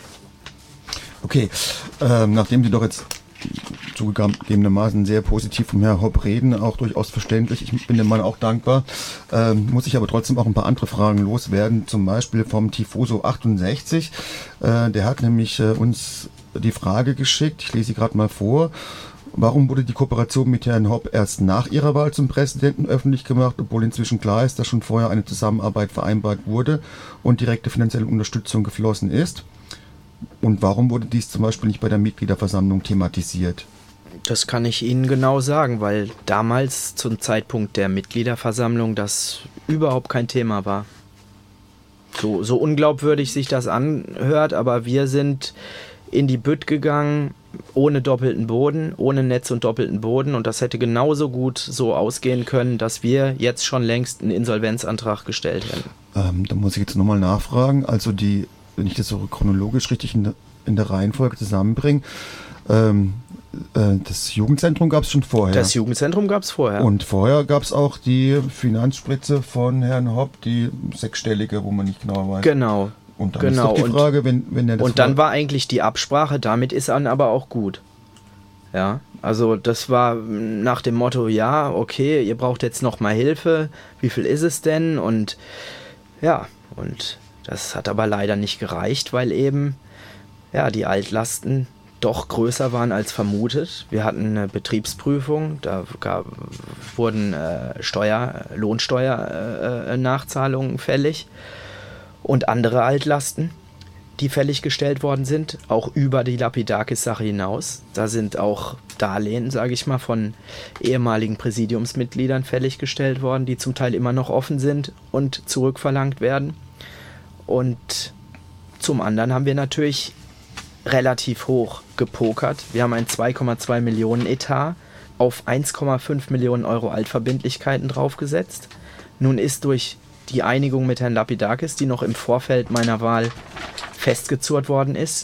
okay, ähm, nachdem Sie doch jetzt zugegebenermaßen sehr positiv vom Herrn Hopp reden, auch durchaus verständlich. Ich bin dem Mann auch dankbar. Ähm, muss ich aber trotzdem auch ein paar andere Fragen loswerden, zum Beispiel vom Tifoso achtundsechzig. Äh, der hat nämlich äh, uns die Frage geschickt, ich lese sie gerade mal vor. Warum wurde die Kooperation mit Herrn Hopp erst nach Ihrer Wahl zum Präsidenten öffentlich gemacht, obwohl inzwischen klar ist, dass schon vorher eine Zusammenarbeit vereinbart wurde und direkte finanzielle Unterstützung geflossen ist? Und warum wurde dies zum Beispiel nicht bei der Mitgliederversammlung thematisiert? Das kann ich Ihnen genau sagen, weil damals zum Zeitpunkt der Mitgliederversammlung das überhaupt kein Thema war. So, so unglaubwürdig sich das anhört, aber wir sind in die Bütt gegangen, ohne doppelten Boden, ohne Netz und doppelten Boden und das hätte genauso gut so ausgehen können, dass wir jetzt schon längst einen Insolvenzantrag gestellt hätten. Ähm, da muss ich jetzt nochmal nachfragen, also die, wenn ich das so chronologisch richtig in der, in der Reihenfolge zusammenbringe, ähm, äh, das Jugendzentrum gab es schon vorher. Das Jugendzentrum gab es vorher. Und vorher gab es auch die Finanzspritze von Herrn Hopp, die sechsstellige, wo man nicht genau weiß. Genau. Und dann genau. ist doch die Frage, wenn, wenn er das Und dann war eigentlich die Absprache, damit ist dann aber auch gut. Ja, also das war nach dem Motto, ja, okay, ihr braucht jetzt noch mal Hilfe, wie viel ist es denn? Und ja, und das hat aber leider nicht gereicht, weil eben ja, die Altlasten doch größer waren als vermutet. Wir hatten eine Betriebsprüfung, da gab, wurden äh, Steuer, Lohnsteuer-Nachzahlungen äh, fällig. Und andere Altlasten, die fällig gestellt worden sind, auch über die Lapidakis-Sache hinaus. Da sind auch Darlehen, sage ich mal, von ehemaligen Präsidiumsmitgliedern fällig gestellt worden, die zum Teil immer noch offen sind und zurückverlangt werden. Und zum anderen haben wir natürlich relativ hoch gepokert. Wir haben einen zwei Komma zwei Millionen Etat auf eins Komma fünf Millionen Euro Altverbindlichkeiten draufgesetzt. Nun ist durch die Einigung mit Herrn Lapidakis, die noch im Vorfeld meiner Wahl festgezurrt worden ist,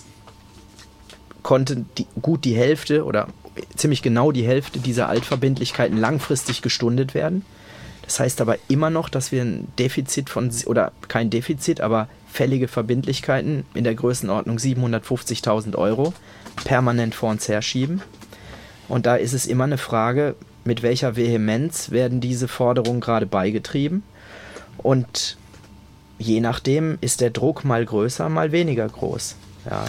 konnte die, gut die Hälfte oder ziemlich genau die Hälfte dieser Altverbindlichkeiten langfristig gestundet werden. Das heißt aber immer noch, dass wir ein Defizit von, oder kein Defizit, aber fällige Verbindlichkeiten in der Größenordnung siebenhundertfünfzigtausend Euro permanent vor uns herschieben. Und da ist es immer eine Frage, mit welcher Vehemenz werden diese Forderungen gerade beigetrieben. Und je nachdem ist der Druck mal größer, mal weniger groß. Ja.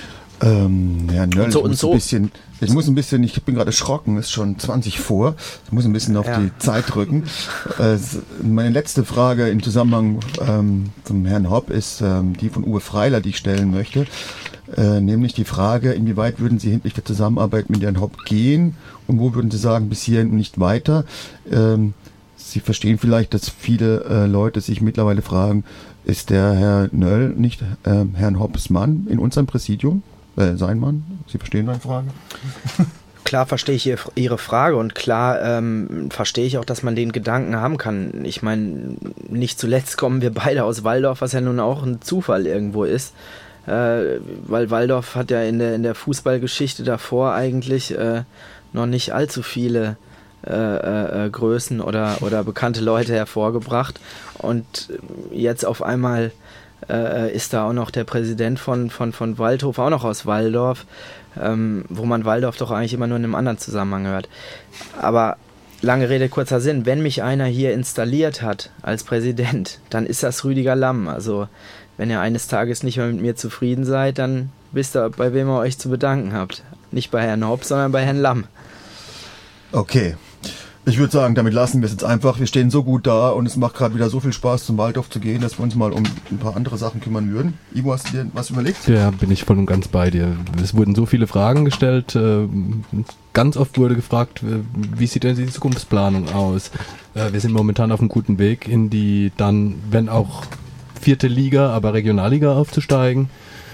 Ähm, ja, Nöll, so, ich, muss so. ein bisschen, ich muss ein bisschen, ich bin gerade erschrocken, es ist schon zwanzig vor, ich muss ein bisschen auf Ja. die Zeit drücken. äh, meine letzte Frage im Zusammenhang ähm, zum Herrn Hopp ist ähm, die von Uwe Freiler, die ich stellen möchte, äh, nämlich die Frage, inwieweit würden Sie hinsichtlich der Zusammenarbeit mit Herrn Hopp gehen und wo würden Sie sagen, bis hierhin und nicht weiter? Ähm, Sie verstehen vielleicht, dass viele äh, Leute sich mittlerweile fragen, ist der Herr Nöll nicht äh, Herrn Hopps Mann in unserem Präsidium? Äh, sein Mann? Sie verstehen meine Frage? Klar verstehe ich Ihre Frage und klar ähm, verstehe ich auch, dass man den Gedanken haben kann. Ich meine, nicht zuletzt kommen wir beide aus Walldorf, was ja nun auch ein Zufall irgendwo ist. Äh, weil Walldorf hat ja in der, in der Fußballgeschichte davor eigentlich äh, noch nicht allzu viele äh, äh, Größen oder, oder bekannte Leute hervorgebracht. Und jetzt auf einmal äh, ist da auch noch der Präsident von, von, von Waldhof, auch noch aus Walldorf, ähm, wo man Walldorf doch eigentlich immer nur in einem anderen Zusammenhang hört. Aber lange Rede, kurzer Sinn, wenn mich einer hier installiert hat als Präsident, dann ist das Rüdiger Lamm. Also wenn ihr eines Tages nicht mehr mit mir zufrieden seid, dann wisst ihr, bei wem ihr euch zu bedanken habt. Nicht bei Herrn Hopp, sondern bei Herrn Lamm. Okay. Ich würde sagen, damit lassen wir es jetzt einfach. Wir stehen so gut da und es macht gerade wieder so viel Spaß, zum Waldorf zu gehen, dass wir uns mal um ein paar andere Sachen kümmern würden. Ivo, hast du dir was überlegt? Ja, bin ich voll und ganz bei dir. Es wurden so viele Fragen gestellt. Ganz oft wurde gefragt, wie sieht denn die Zukunftsplanung aus? Wir sind momentan auf einem guten Weg in die dann, wenn auch vierte Liga, aber Regionalliga aufzusteigen.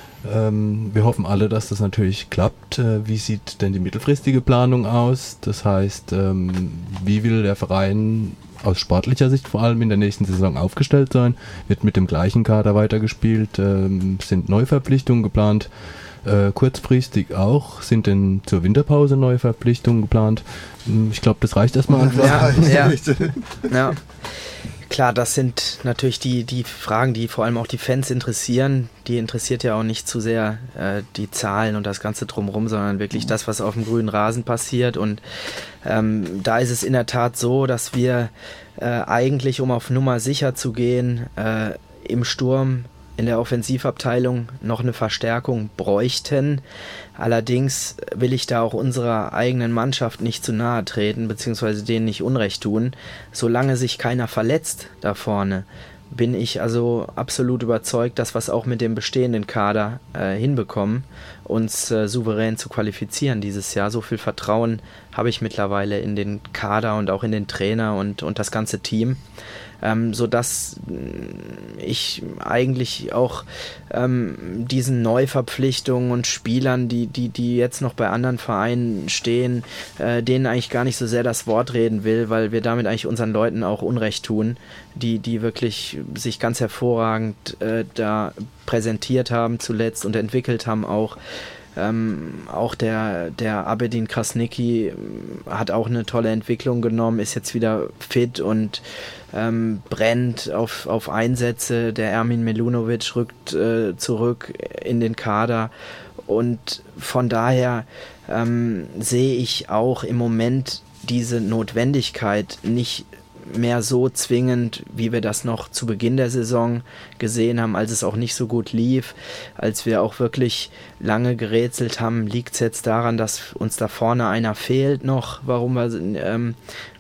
Ähm, wir hoffen alle, dass das natürlich klappt. Äh, wie sieht denn die mittelfristige Planung aus? Das heißt, ähm, wie will der Verein aus sportlicher Sicht vor allem in der nächsten Saison aufgestellt sein? Wird mit dem gleichen Kader weitergespielt? Ähm, sind Neuverpflichtungen geplant? Äh, kurzfristig auch? Sind denn zur Winterpause Neuverpflichtungen geplant? Ich glaube, das reicht erstmal. Ja, ja, ja. Klar, das sind natürlich die, die Fragen, die vor allem auch die Fans interessieren. Die interessiert ja auch nicht zu sehr äh, die Zahlen und das Ganze drumherum, sondern wirklich das, was auf dem grünen Rasen passiert. Und ähm, da ist es in der Tat so, dass wir äh, eigentlich, um auf Nummer sicher zu gehen, äh, im Sturm, in der Offensivabteilung noch eine Verstärkung bräuchten. Allerdings will ich da auch unserer eigenen Mannschaft nicht zu nahe treten, beziehungsweise denen nicht Unrecht tun. Solange sich keiner verletzt da vorne, bin ich also absolut überzeugt, dass wir es auch mit dem bestehenden Kader äh, hinbekommen, uns äh, souverän zu qualifizieren dieses Jahr. So viel Vertrauen habe ich mittlerweile in den Kader und auch in den Trainer und, und das ganze Team. Ähm, sodass ich eigentlich auch ähm, diesen Neuverpflichtungen und Spielern, die, die, die jetzt noch bei anderen Vereinen stehen, äh, denen eigentlich gar nicht so sehr das Wort reden will, weil wir damit eigentlich unseren Leuten auch Unrecht tun, die, die wirklich sich ganz hervorragend äh, da präsentiert haben zuletzt und entwickelt haben auch. Ähm, auch der, der Abedin Krasniqi hat auch eine tolle Entwicklung genommen, ist jetzt wieder fit und ähm, brennt auf, auf Einsätze. Der Ermin Melunovic rückt äh, zurück in den Kader und von daher ähm, sehe ich auch im Moment diese Notwendigkeit nicht mehr so zwingend, wie wir das noch zu Beginn der Saison gesehen haben, als es auch nicht so gut lief, als wir auch wirklich lange gerätselt haben, liegt es jetzt daran, dass uns da vorne einer fehlt noch, warum wir ähm,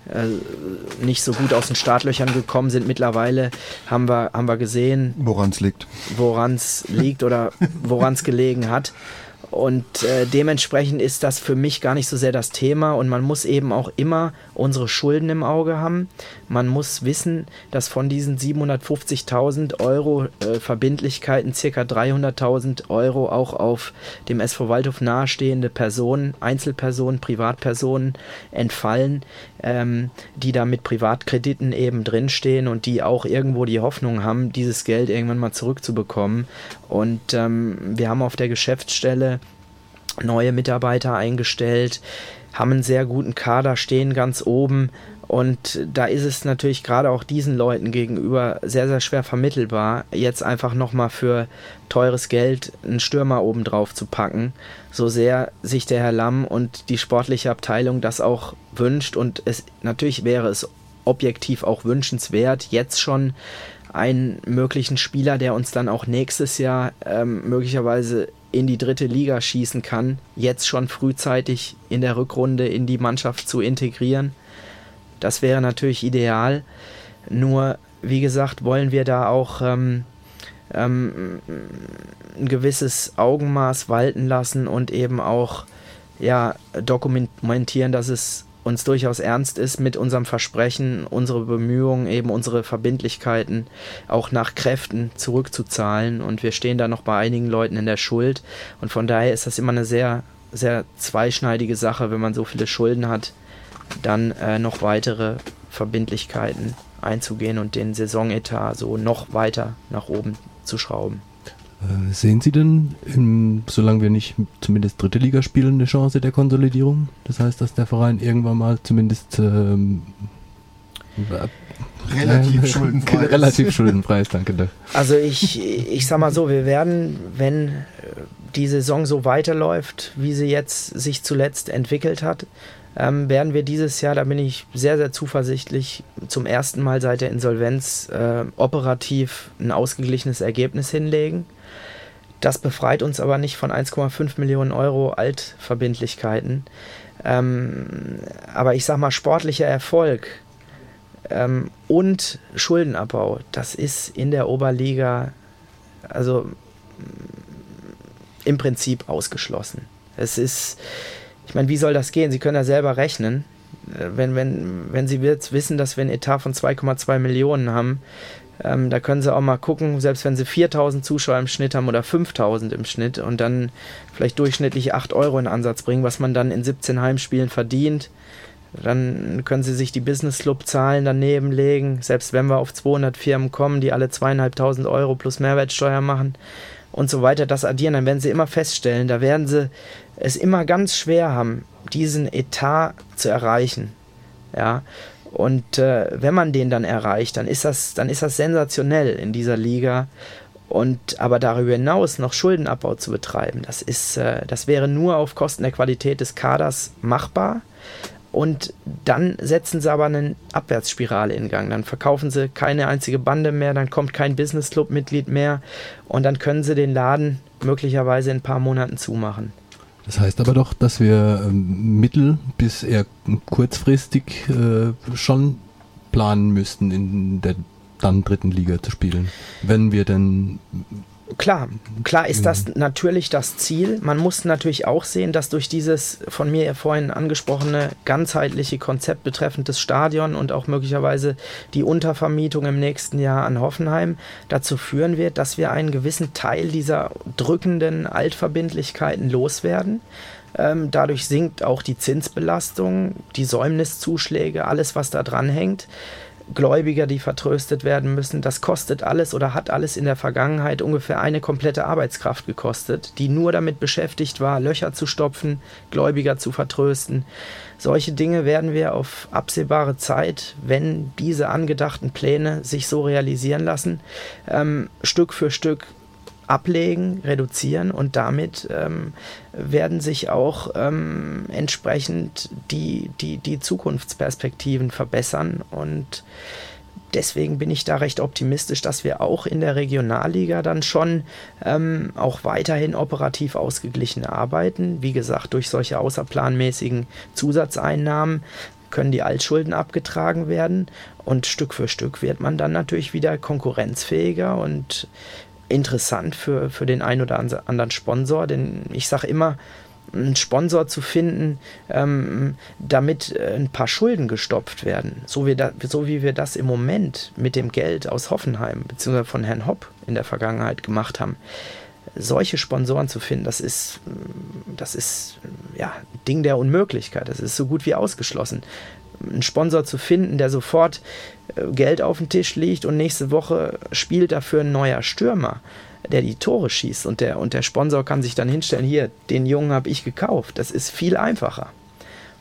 äh, nicht so gut aus den Startlöchern gekommen sind. Mittlerweile haben wir, haben wir gesehen, woran es liegt. Woran es liegt oder woran es gelegen hat. Und äh, dementsprechend ist das für mich gar nicht so sehr das Thema und man muss eben auch immer unsere Schulden im Auge haben. Man muss wissen, dass von diesen siebenhundertfünfzigtausend Euro äh, Verbindlichkeiten circa dreihunderttausend Euro auch auf dem S V Waldhof nahestehende Personen, Einzelpersonen, Privatpersonen entfallen, ähm, die da mit Privatkrediten eben drinstehen und die auch irgendwo die Hoffnung haben, dieses Geld irgendwann mal zurückzubekommen. Und ähm, wir haben auf der Geschäftsstelle neue Mitarbeiter eingestellt, haben einen sehr guten Kader, stehen ganz oben Und da ist es natürlich gerade auch diesen Leuten gegenüber sehr, sehr schwer vermittelbar, jetzt einfach nochmal für teures Geld einen Stürmer obendrauf zu packen, so sehr sich der Herr Lamm und die sportliche Abteilung das auch wünscht. Und es natürlich wäre es objektiv auch wünschenswert, jetzt schon einen möglichen Spieler, der uns dann auch nächstes Jahr ähm, möglicherweise in die dritte Liga schießen kann, jetzt schon frühzeitig in der Rückrunde in die Mannschaft zu integrieren. Das wäre natürlich ideal, nur wie gesagt wollen wir da auch ähm, ähm, ein gewisses Augenmaß walten lassen und eben auch ja, dokumentieren, dass es uns durchaus ernst ist mit unserem Versprechen, unsere Bemühungen, eben unsere Verbindlichkeiten auch nach Kräften zurückzuzahlen, und wir stehen da noch bei einigen Leuten in der Schuld, und von daher ist das immer eine sehr, sehr zweischneidige Sache, wenn man so viele Schulden hat, dann äh, noch weitere Verbindlichkeiten einzugehen und den Saisonetat so noch weiter nach oben zu schrauben. Äh, sehen Sie denn, im, solange wir nicht zumindest dritte Liga spielen, eine Chance der Konsolidierung? Das heißt, dass der Verein irgendwann mal zumindest ähm, relativ äh, schuldenfrei ist. Relativ schuldenfrei ist, danke. Also ich, ich sag mal so, wir werden, wenn die Saison so weiterläuft, wie sie jetzt sich zuletzt entwickelt hat, Ähm, werden wir dieses Jahr, da bin ich sehr, sehr zuversichtlich, zum ersten Mal seit der Insolvenz äh, operativ ein ausgeglichenes Ergebnis hinlegen. Das befreit uns aber nicht von eins Komma fünf Millionen Euro Altverbindlichkeiten. Ähm, aber ich sag mal, sportlicher Erfolg ähm, und Schuldenabbau, das ist in der Oberliga also im Prinzip ausgeschlossen. Es ist Ich meine, wie soll das gehen? Sie können ja selber rechnen. Wenn, wenn, wenn Sie jetzt wissen, dass wir einen Etat von zwei Komma zwei Millionen haben, ähm, da können Sie auch mal gucken, selbst wenn Sie viertausend Zuschauer im Schnitt haben oder fünftausend im Schnitt und dann vielleicht durchschnittlich acht Euro in Ansatz bringen, was man dann in siebzehn Heimspielen verdient, dann können Sie sich die Business Club Zahlen daneben legen, selbst wenn wir auf zweihundert Firmen kommen, die alle zweieinhalbtausend Euro plus Mehrwertsteuer machen und so weiter, das addieren, dann werden Sie immer feststellen, da werden Sie es immer ganz schwer haben, diesen Etat zu erreichen. Ja, und äh, wenn man den dann erreicht, dann ist das, dann ist das sensationell in dieser Liga. Und aber darüber hinaus noch Schuldenabbau zu betreiben, das ist, äh, das wäre nur auf Kosten der Qualität des Kaders machbar. Und dann setzen sie aber eine Abwärtsspirale in Gang. Dann verkaufen sie keine einzige Bande mehr, dann kommt kein Business-Club-Mitglied mehr und dann können sie den Laden möglicherweise in ein paar Monaten zumachen. Das heißt aber doch, dass wir ähm, mittel- bis eher kurzfristig äh, schon planen müssten, in der dann dritten Liga zu spielen, wenn wir denn... Klar, klar ist das natürlich das Ziel. Man muss natürlich auch sehen, dass durch dieses von mir vorhin angesprochene ganzheitliche Konzept betreffend des Stadion und auch möglicherweise die Untervermietung im nächsten Jahr an Hoffenheim dazu führen wird, dass wir einen gewissen Teil dieser drückenden Altverbindlichkeiten loswerden. Ähm, dadurch sinkt auch die Zinsbelastung, die Säumniszuschläge, alles was da dran hängt. Gläubiger, die vertröstet werden müssen, das kostet alles oder hat alles in der Vergangenheit ungefähr eine komplette Arbeitskraft gekostet, die nur damit beschäftigt war, Löcher zu stopfen, Gläubiger zu vertrösten. Solche Dinge werden wir auf absehbare Zeit, wenn diese angedachten Pläne sich so realisieren lassen, ähm, Stück für Stück ablegen, reduzieren und damit ähm, werden sich auch ähm, entsprechend die, die, die Zukunftsperspektiven verbessern und deswegen bin ich da recht optimistisch, dass wir auch in der Regionalliga dann schon ähm, auch weiterhin operativ ausgeglichen arbeiten. Wie gesagt, durch solche außerplanmäßigen Zusatzeinnahmen können die Altschulden abgetragen werden und Stück für Stück wird man dann natürlich wieder konkurrenzfähiger und interessant für, für den einen oder anderen Sponsor, denn ich sage immer, einen Sponsor zu finden, ähm, damit ein paar Schulden gestopft werden, so wie, da, so wie wir das im Moment mit dem Geld aus Hoffenheim bzw. von Herrn Hopp in der Vergangenheit gemacht haben. Solche Sponsoren zu finden, das ist, das ist ja, ein Ding der Unmöglichkeit, das ist so gut wie ausgeschlossen. Einen Sponsor zu finden, der sofort Geld auf dem Tisch liegt und nächste Woche spielt dafür ein neuer Stürmer, der die Tore schießt und der, und der Sponsor kann sich dann hinstellen, hier, den Jungen habe ich gekauft. Das ist viel einfacher.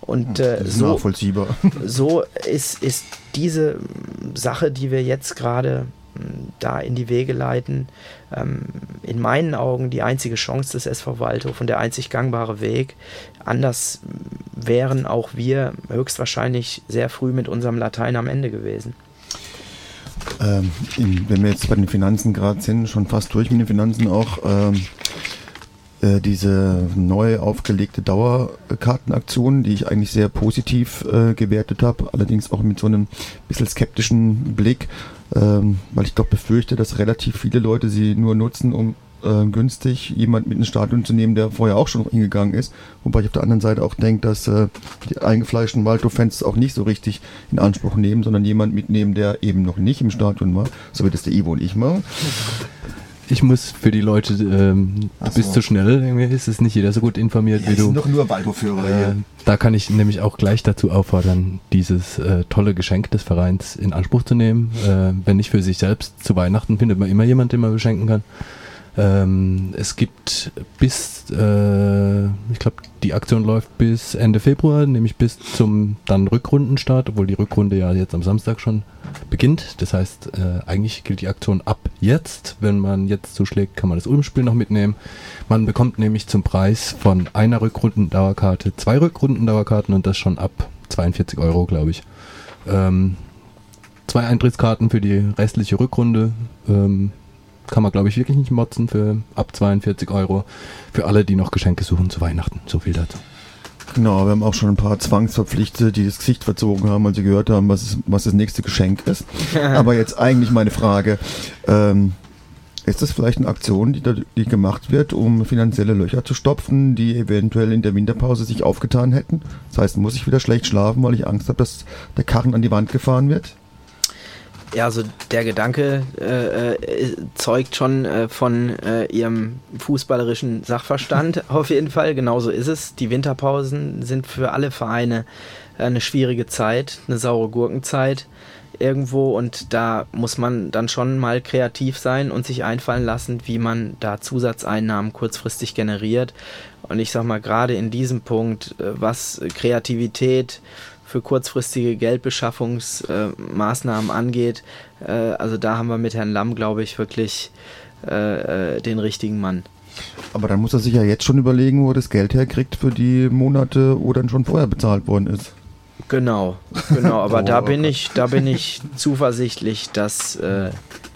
Und äh, das ist so, nachvollziehbar. so ist, ist diese Sache, die wir jetzt gerade da in die Wege leiten, ähm, in meinen Augen die einzige Chance des S V Waldhof und der einzig gangbare Weg. Anders wären auch wir höchstwahrscheinlich sehr früh mit unserem Latein am Ende gewesen. Ähm, in, wenn wir jetzt bei den Finanzen gerade sind, schon fast durch mit den Finanzen auch, ähm, äh, diese neu aufgelegte Dauerkartenaktion, die ich eigentlich sehr positiv äh, gewertet habe, allerdings auch mit so einem bisschen skeptischen Blick, ähm, weil ich doch befürchte, dass relativ viele Leute sie nur nutzen, um äh, günstig jemand mit ins Stadion zu nehmen, der vorher auch schon hingegangen ist. Wobei ich auf der anderen Seite auch denke, dass äh, die eingefleischten Waldhof-Fans auch nicht so richtig in Anspruch nehmen, sondern jemand mitnehmen, der eben noch nicht im Stadion war. So wird es der Ivo und ich machen. Ich muss für die Leute, ähm, du bist so. zu schnell, irgendwie ist es nicht jeder so gut informiert Ja, wie das du. sind doch nur Waldhof-Hörer Äh, hier. da kann ich nämlich auch gleich dazu auffordern, dieses äh, tolle Geschenk des Vereins in Anspruch zu nehmen. Äh, wenn nicht für sich selbst, zu Weihnachten findet man immer jemanden, den man beschenken kann. Ähm, es gibt bis, äh, ich glaube, die Aktion läuft bis Ende Februar, nämlich bis zum dann Rückrundenstart, obwohl die Rückrunde ja jetzt am Samstag schon beginnt. Das heißt, äh, eigentlich gilt die Aktion ab jetzt. Wenn man jetzt zuschlägt, kann man das Ulm-Spiel noch mitnehmen. Man bekommt nämlich zum Preis von einer Rückrundendauerkarte zwei Rückrundendauerkarten und das schon ab zweiundvierzig Euro, glaube ich. Ähm, zwei Eintrittskarten für die restliche Rückrunde. Ähm, kann man, glaube ich, wirklich nicht motzen für ab zweiundvierzig Euro. Für alle, die noch Geschenke suchen zu Weihnachten. So viel dazu. Genau, wir haben auch schon ein paar Zwangsverpflichtete, die das Gesicht verzogen haben, als sie gehört haben, was, es, was das nächste Geschenk ist. Aber jetzt eigentlich meine Frage, ähm, ist das vielleicht eine Aktion, die, da, die gemacht wird, um finanzielle Löcher zu stopfen, die eventuell in der Winterpause sich aufgetan hätten? Das heißt, muss ich wieder schlecht schlafen, weil ich Angst habe, dass der Karren an die Wand gefahren wird? Ja, also der Gedanke äh, äh, zeugt schon äh, von äh, ihrem fußballerischen Sachverstand auf jeden Fall. Genauso ist es. Die Winterpausen sind für alle Vereine äh, eine schwierige Zeit, eine saure Gurkenzeit irgendwo, und da muss man dann schon mal kreativ sein und sich einfallen lassen, wie man da Zusatzeinnahmen kurzfristig generiert. Und ich sag mal, gerade in diesem Punkt, äh, was Kreativität für kurzfristige Geldbeschaffungsmaßnahmen äh, angeht. Äh, also da haben wir mit Herrn Lamm, glaube ich, wirklich äh, äh, den richtigen Mann. Aber dann muss er sich ja jetzt schon überlegen, wo er das Geld herkriegt für die Monate, wo dann schon vorher bezahlt worden ist. Genau, genau. Aber Oh, da bin okay. ich, da bin ich zuversichtlich, dass äh,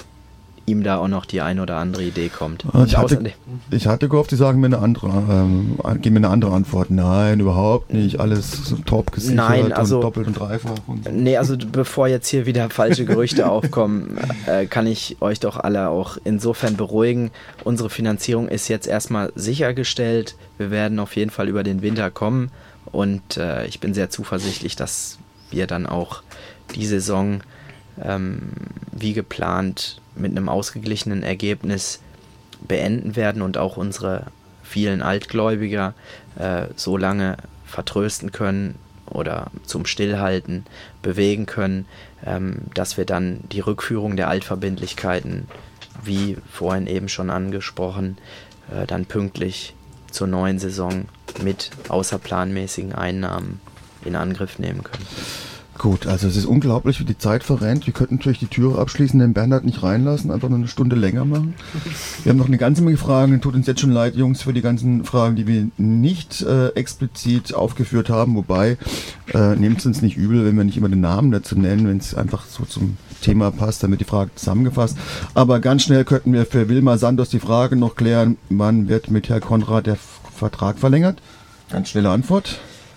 ihm da auch noch die ein oder andere Idee kommt. Ah, ich, Und hatte, außerdem, ich hatte gehofft, Sie sagen mir eine andere, ähm, geben mir eine andere Antwort. Nein, überhaupt nicht. Alles so top gesichert Nein, also- und doppelt und dreifach. Und so. nee, also bevor jetzt hier wieder falsche Gerüchte aufkommen, äh, kann ich euch doch alle auch insofern beruhigen. Unsere Finanzierung ist jetzt erstmal sichergestellt. Wir werden auf jeden Fall über den Winter kommen, und äh, ich bin sehr zuversichtlich, dass wir dann auch die Saison ähm, wie geplant mit einem ausgeglichenen Ergebnis beenden werden und auch unsere vielen Altgläubiger äh, so lange vertrösten können oder zum Stillhalten bewegen können, ähm, dass wir dann die Rückführung der Altverbindlichkeiten, wie vorhin eben schon angesprochen, äh, dann pünktlich zur neuen Saison mit außerplanmäßigen Einnahmen in Angriff nehmen können. Gut, also es ist unglaublich, wie die Zeit verrennt. Wir könnten natürlich die Türe abschließen, den Bernhard nicht reinlassen, einfach nur eine Stunde länger machen. Wir haben noch eine ganze Menge Fragen. Tut uns jetzt schon leid, Jungs, für die ganzen Fragen, die wir nicht äh, explizit aufgeführt haben. Wobei, äh, nehmt es uns nicht übel, wenn wir nicht immer den Namen dazu nennen, wenn es einfach so zum Thema passt, dann wird die Frage zusammengefasst. Aber ganz schnell könnten wir für Wilmar Santos die Frage noch klären, wann wird mit Herrn Konrad der Vertrag verlängert? Ganz schnelle Antwort.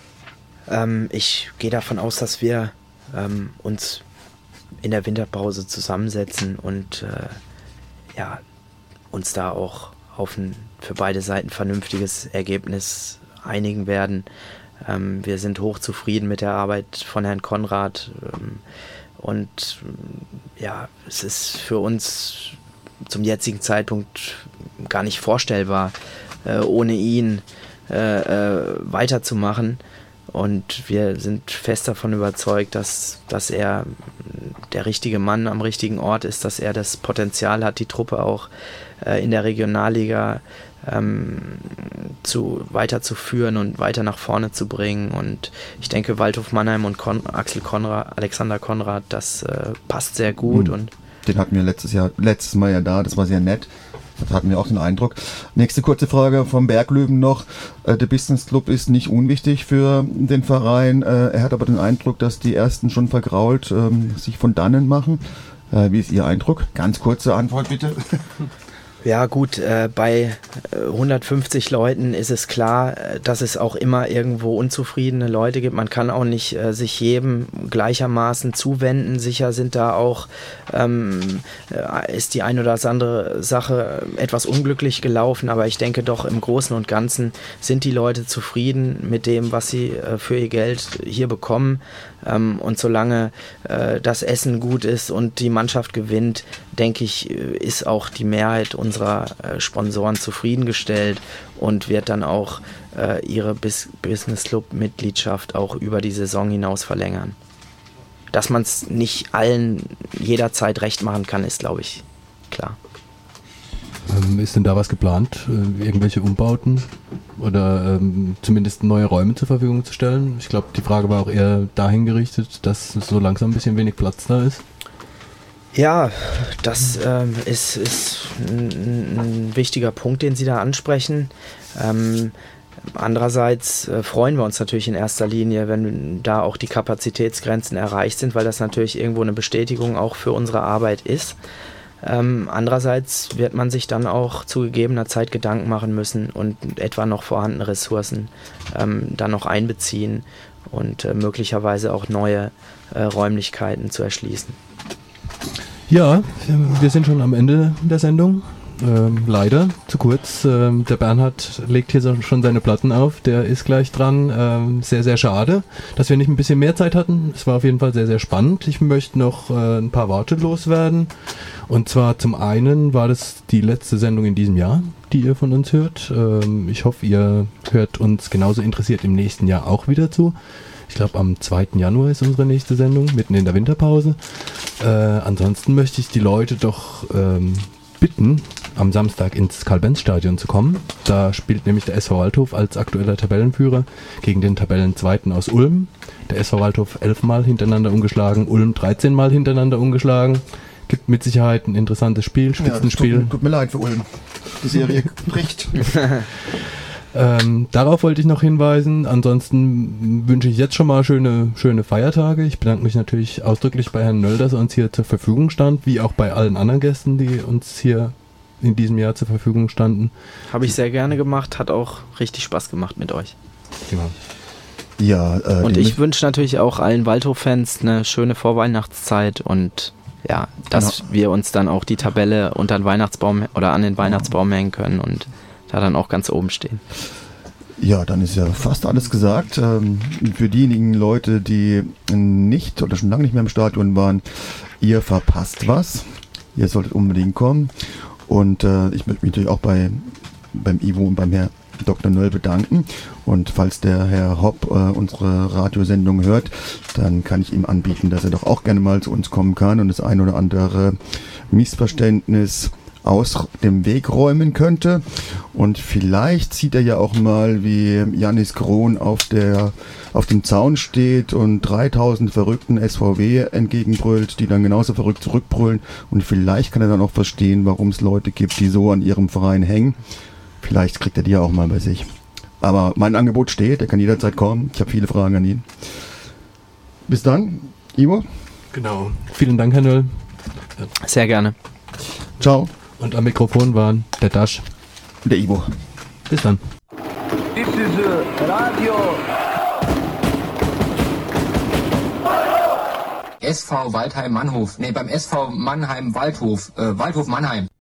Ähm, ich gehe davon aus, dass wir ähm, uns in der Winterpause zusammensetzen und äh, ja, uns da auch auf ein für beide Seiten vernünftiges Ergebnis einigen werden. Ähm, wir sind hochzufrieden mit der Arbeit von Herrn Konrad, ähm, und ja, es ist für uns zum jetzigen Zeitpunkt gar nicht vorstellbar, äh, ohne ihn äh, äh, weiterzumachen. Und wir sind fest davon überzeugt, dass, dass er der richtige Mann am richtigen Ort ist, dass er das Potenzial hat, die Truppe auch äh, in der Regionalliga ähm, zu, weiterzuführen und weiter nach vorne zu bringen. Und ich denke, Waldhof Mannheim und Kon- Axel Konrad, Alexander Konrad, das äh, passt sehr gut. Mhm. Und den hatten wir letztes Jahr, letztes Mal ja da, das war sehr nett. Da hatten wir auch den Eindruck. Nächste kurze Frage vom Berglöwen noch. Äh, der Business Club ist nicht unwichtig für den Verein. Äh, er hat aber den Eindruck, dass die Ersten schon vergrault ähm, sich von dannen machen. Äh, wie ist Ihr Eindruck? Ganz kurze Antwort bitte. ja gut, äh, bei äh, hundertfünfzig Leuten ist es klar, äh, dass es auch immer irgendwo unzufriedene Leute gibt. Man kann auch nicht äh, sich jedem gleichermaßen zuwenden. Sicher sind da auch, ähm, äh, ist die eine oder andere Sache etwas unglücklich gelaufen, aber ich denke doch im Großen und Ganzen sind die Leute zufrieden mit dem, was sie äh, für ihr Geld hier bekommen. Ähm, und solange äh, das Essen gut ist und die Mannschaft gewinnt, denke ich, ist auch die Mehrheit unserer äh, Sponsoren zufriedengestellt und wird dann auch äh, ihre Bis- Business Club Mitgliedschaft auch über die Saison hinaus verlängern. Dass man es nicht allen jederzeit recht machen kann, ist, glaube ich, klar. Ähm, ist denn da was geplant, äh, irgendwelche Umbauten oder ähm, zumindest neue Räume zur Verfügung zu stellen? Ich glaube, die Frage war auch eher dahin gerichtet, dass so langsam ein bisschen wenig Platz da ist. Ja, das ähm, ist, ist ein, ein wichtiger Punkt, den Sie da ansprechen. Ähm, andererseits äh, freuen wir uns natürlich in erster Linie, wenn da auch die Kapazitätsgrenzen erreicht sind, weil das natürlich irgendwo eine Bestätigung auch für unsere Arbeit ist. Ähm, andererseits wird man sich dann auch zu gegebener Zeit Gedanken machen müssen und etwa noch vorhandene Ressourcen ähm, dann noch einbeziehen und äh, möglicherweise auch neue äh, Räumlichkeiten zu erschließen. Ja, wir sind schon am Ende der Sendung. Ähm, leider zu kurz. Ähm, der Bernhard legt hier so, schon seine Platten auf. Der ist gleich dran. Ähm, sehr, sehr schade, dass wir nicht ein bisschen mehr Zeit hatten. Es war auf jeden Fall sehr, sehr spannend. Ich möchte noch äh, ein paar Worte loswerden. Und zwar zum einen war das die letzte Sendung in diesem Jahr, die ihr von uns hört. Ähm, ich hoffe, ihr hört uns genauso interessiert im nächsten Jahr auch wieder zu. Ich glaube, am zweiten Januar ist unsere nächste Sendung, mitten in der Winterpause. Äh, ansonsten möchte ich die Leute doch ähm, bitten, am Samstag ins Karl-Benz-Stadion zu kommen. Da spielt nämlich der S V Waldhof als aktueller Tabellenführer gegen den Tabellenzweiten aus Ulm. Der S V Waldhof elfmal hintereinander ungeschlagen, Ulm dreizehnmal hintereinander ungeschlagen. Gibt mit Sicherheit ein interessantes Spiel, Spitzenspiel. Ja, tut, tut mir leid für Ulm. Die Serie bricht. Ähm, darauf wollte ich noch hinweisen. Ansonsten wünsche ich jetzt schon mal schöne, schöne Feiertage. Ich bedanke mich natürlich ausdrücklich bei Herrn Nöll, dass er uns hier zur Verfügung stand, wie auch bei allen anderen Gästen, die uns hier in diesem Jahr zur Verfügung standen. Habe ich sehr gerne gemacht, hat auch richtig Spaß gemacht mit euch. Genau. Ja, äh, und ich wünsche natürlich auch allen Waldhof-Fans eine schöne Vorweihnachtszeit und ja, dass genau. wir uns dann auch die Tabelle unter den Weihnachtsbaum oder an den Weihnachtsbaum hängen können und da dann auch ganz oben stehen. Ja, dann ist ja fast alles gesagt. Ähm, für diejenigen Leute, die nicht oder schon lange nicht mehr im Stadion waren, ihr verpasst was. Ihr solltet unbedingt kommen. Und äh, ich möchte mich natürlich auch bei, beim Ivo und beim Herrn Doktor Nöll bedanken. Und falls der Herr Hopp äh, unsere Radiosendung hört, dann kann ich ihm anbieten, dass er doch auch gerne mal zu uns kommen kann und das ein oder andere Missverständnis aus dem Weg räumen könnte. Und vielleicht sieht er ja auch mal, wie Janis Krohn auf der auf dem Zaun steht und dreitausend verrückten S V W entgegenbrüllt, die dann genauso verrückt zurückbrüllen. Und vielleicht kann er dann auch verstehen, warum es Leute gibt, die so an ihrem Verein hängen. Vielleicht kriegt er die ja auch mal bei sich. Aber mein Angebot steht, er kann jederzeit kommen. Ich habe viele Fragen an ihn. Bis dann, Ivo. Genau. Vielen Dank, Herr Nöll. Sehr gerne. Ciao. Und am Mikrofon waren der Dasch. Der Ivo. Bis dann. This is uh, Radio. S V Waldheim Mannhof. Nee, beim S V Mannheim Waldhof. Äh, Waldhof Mannheim.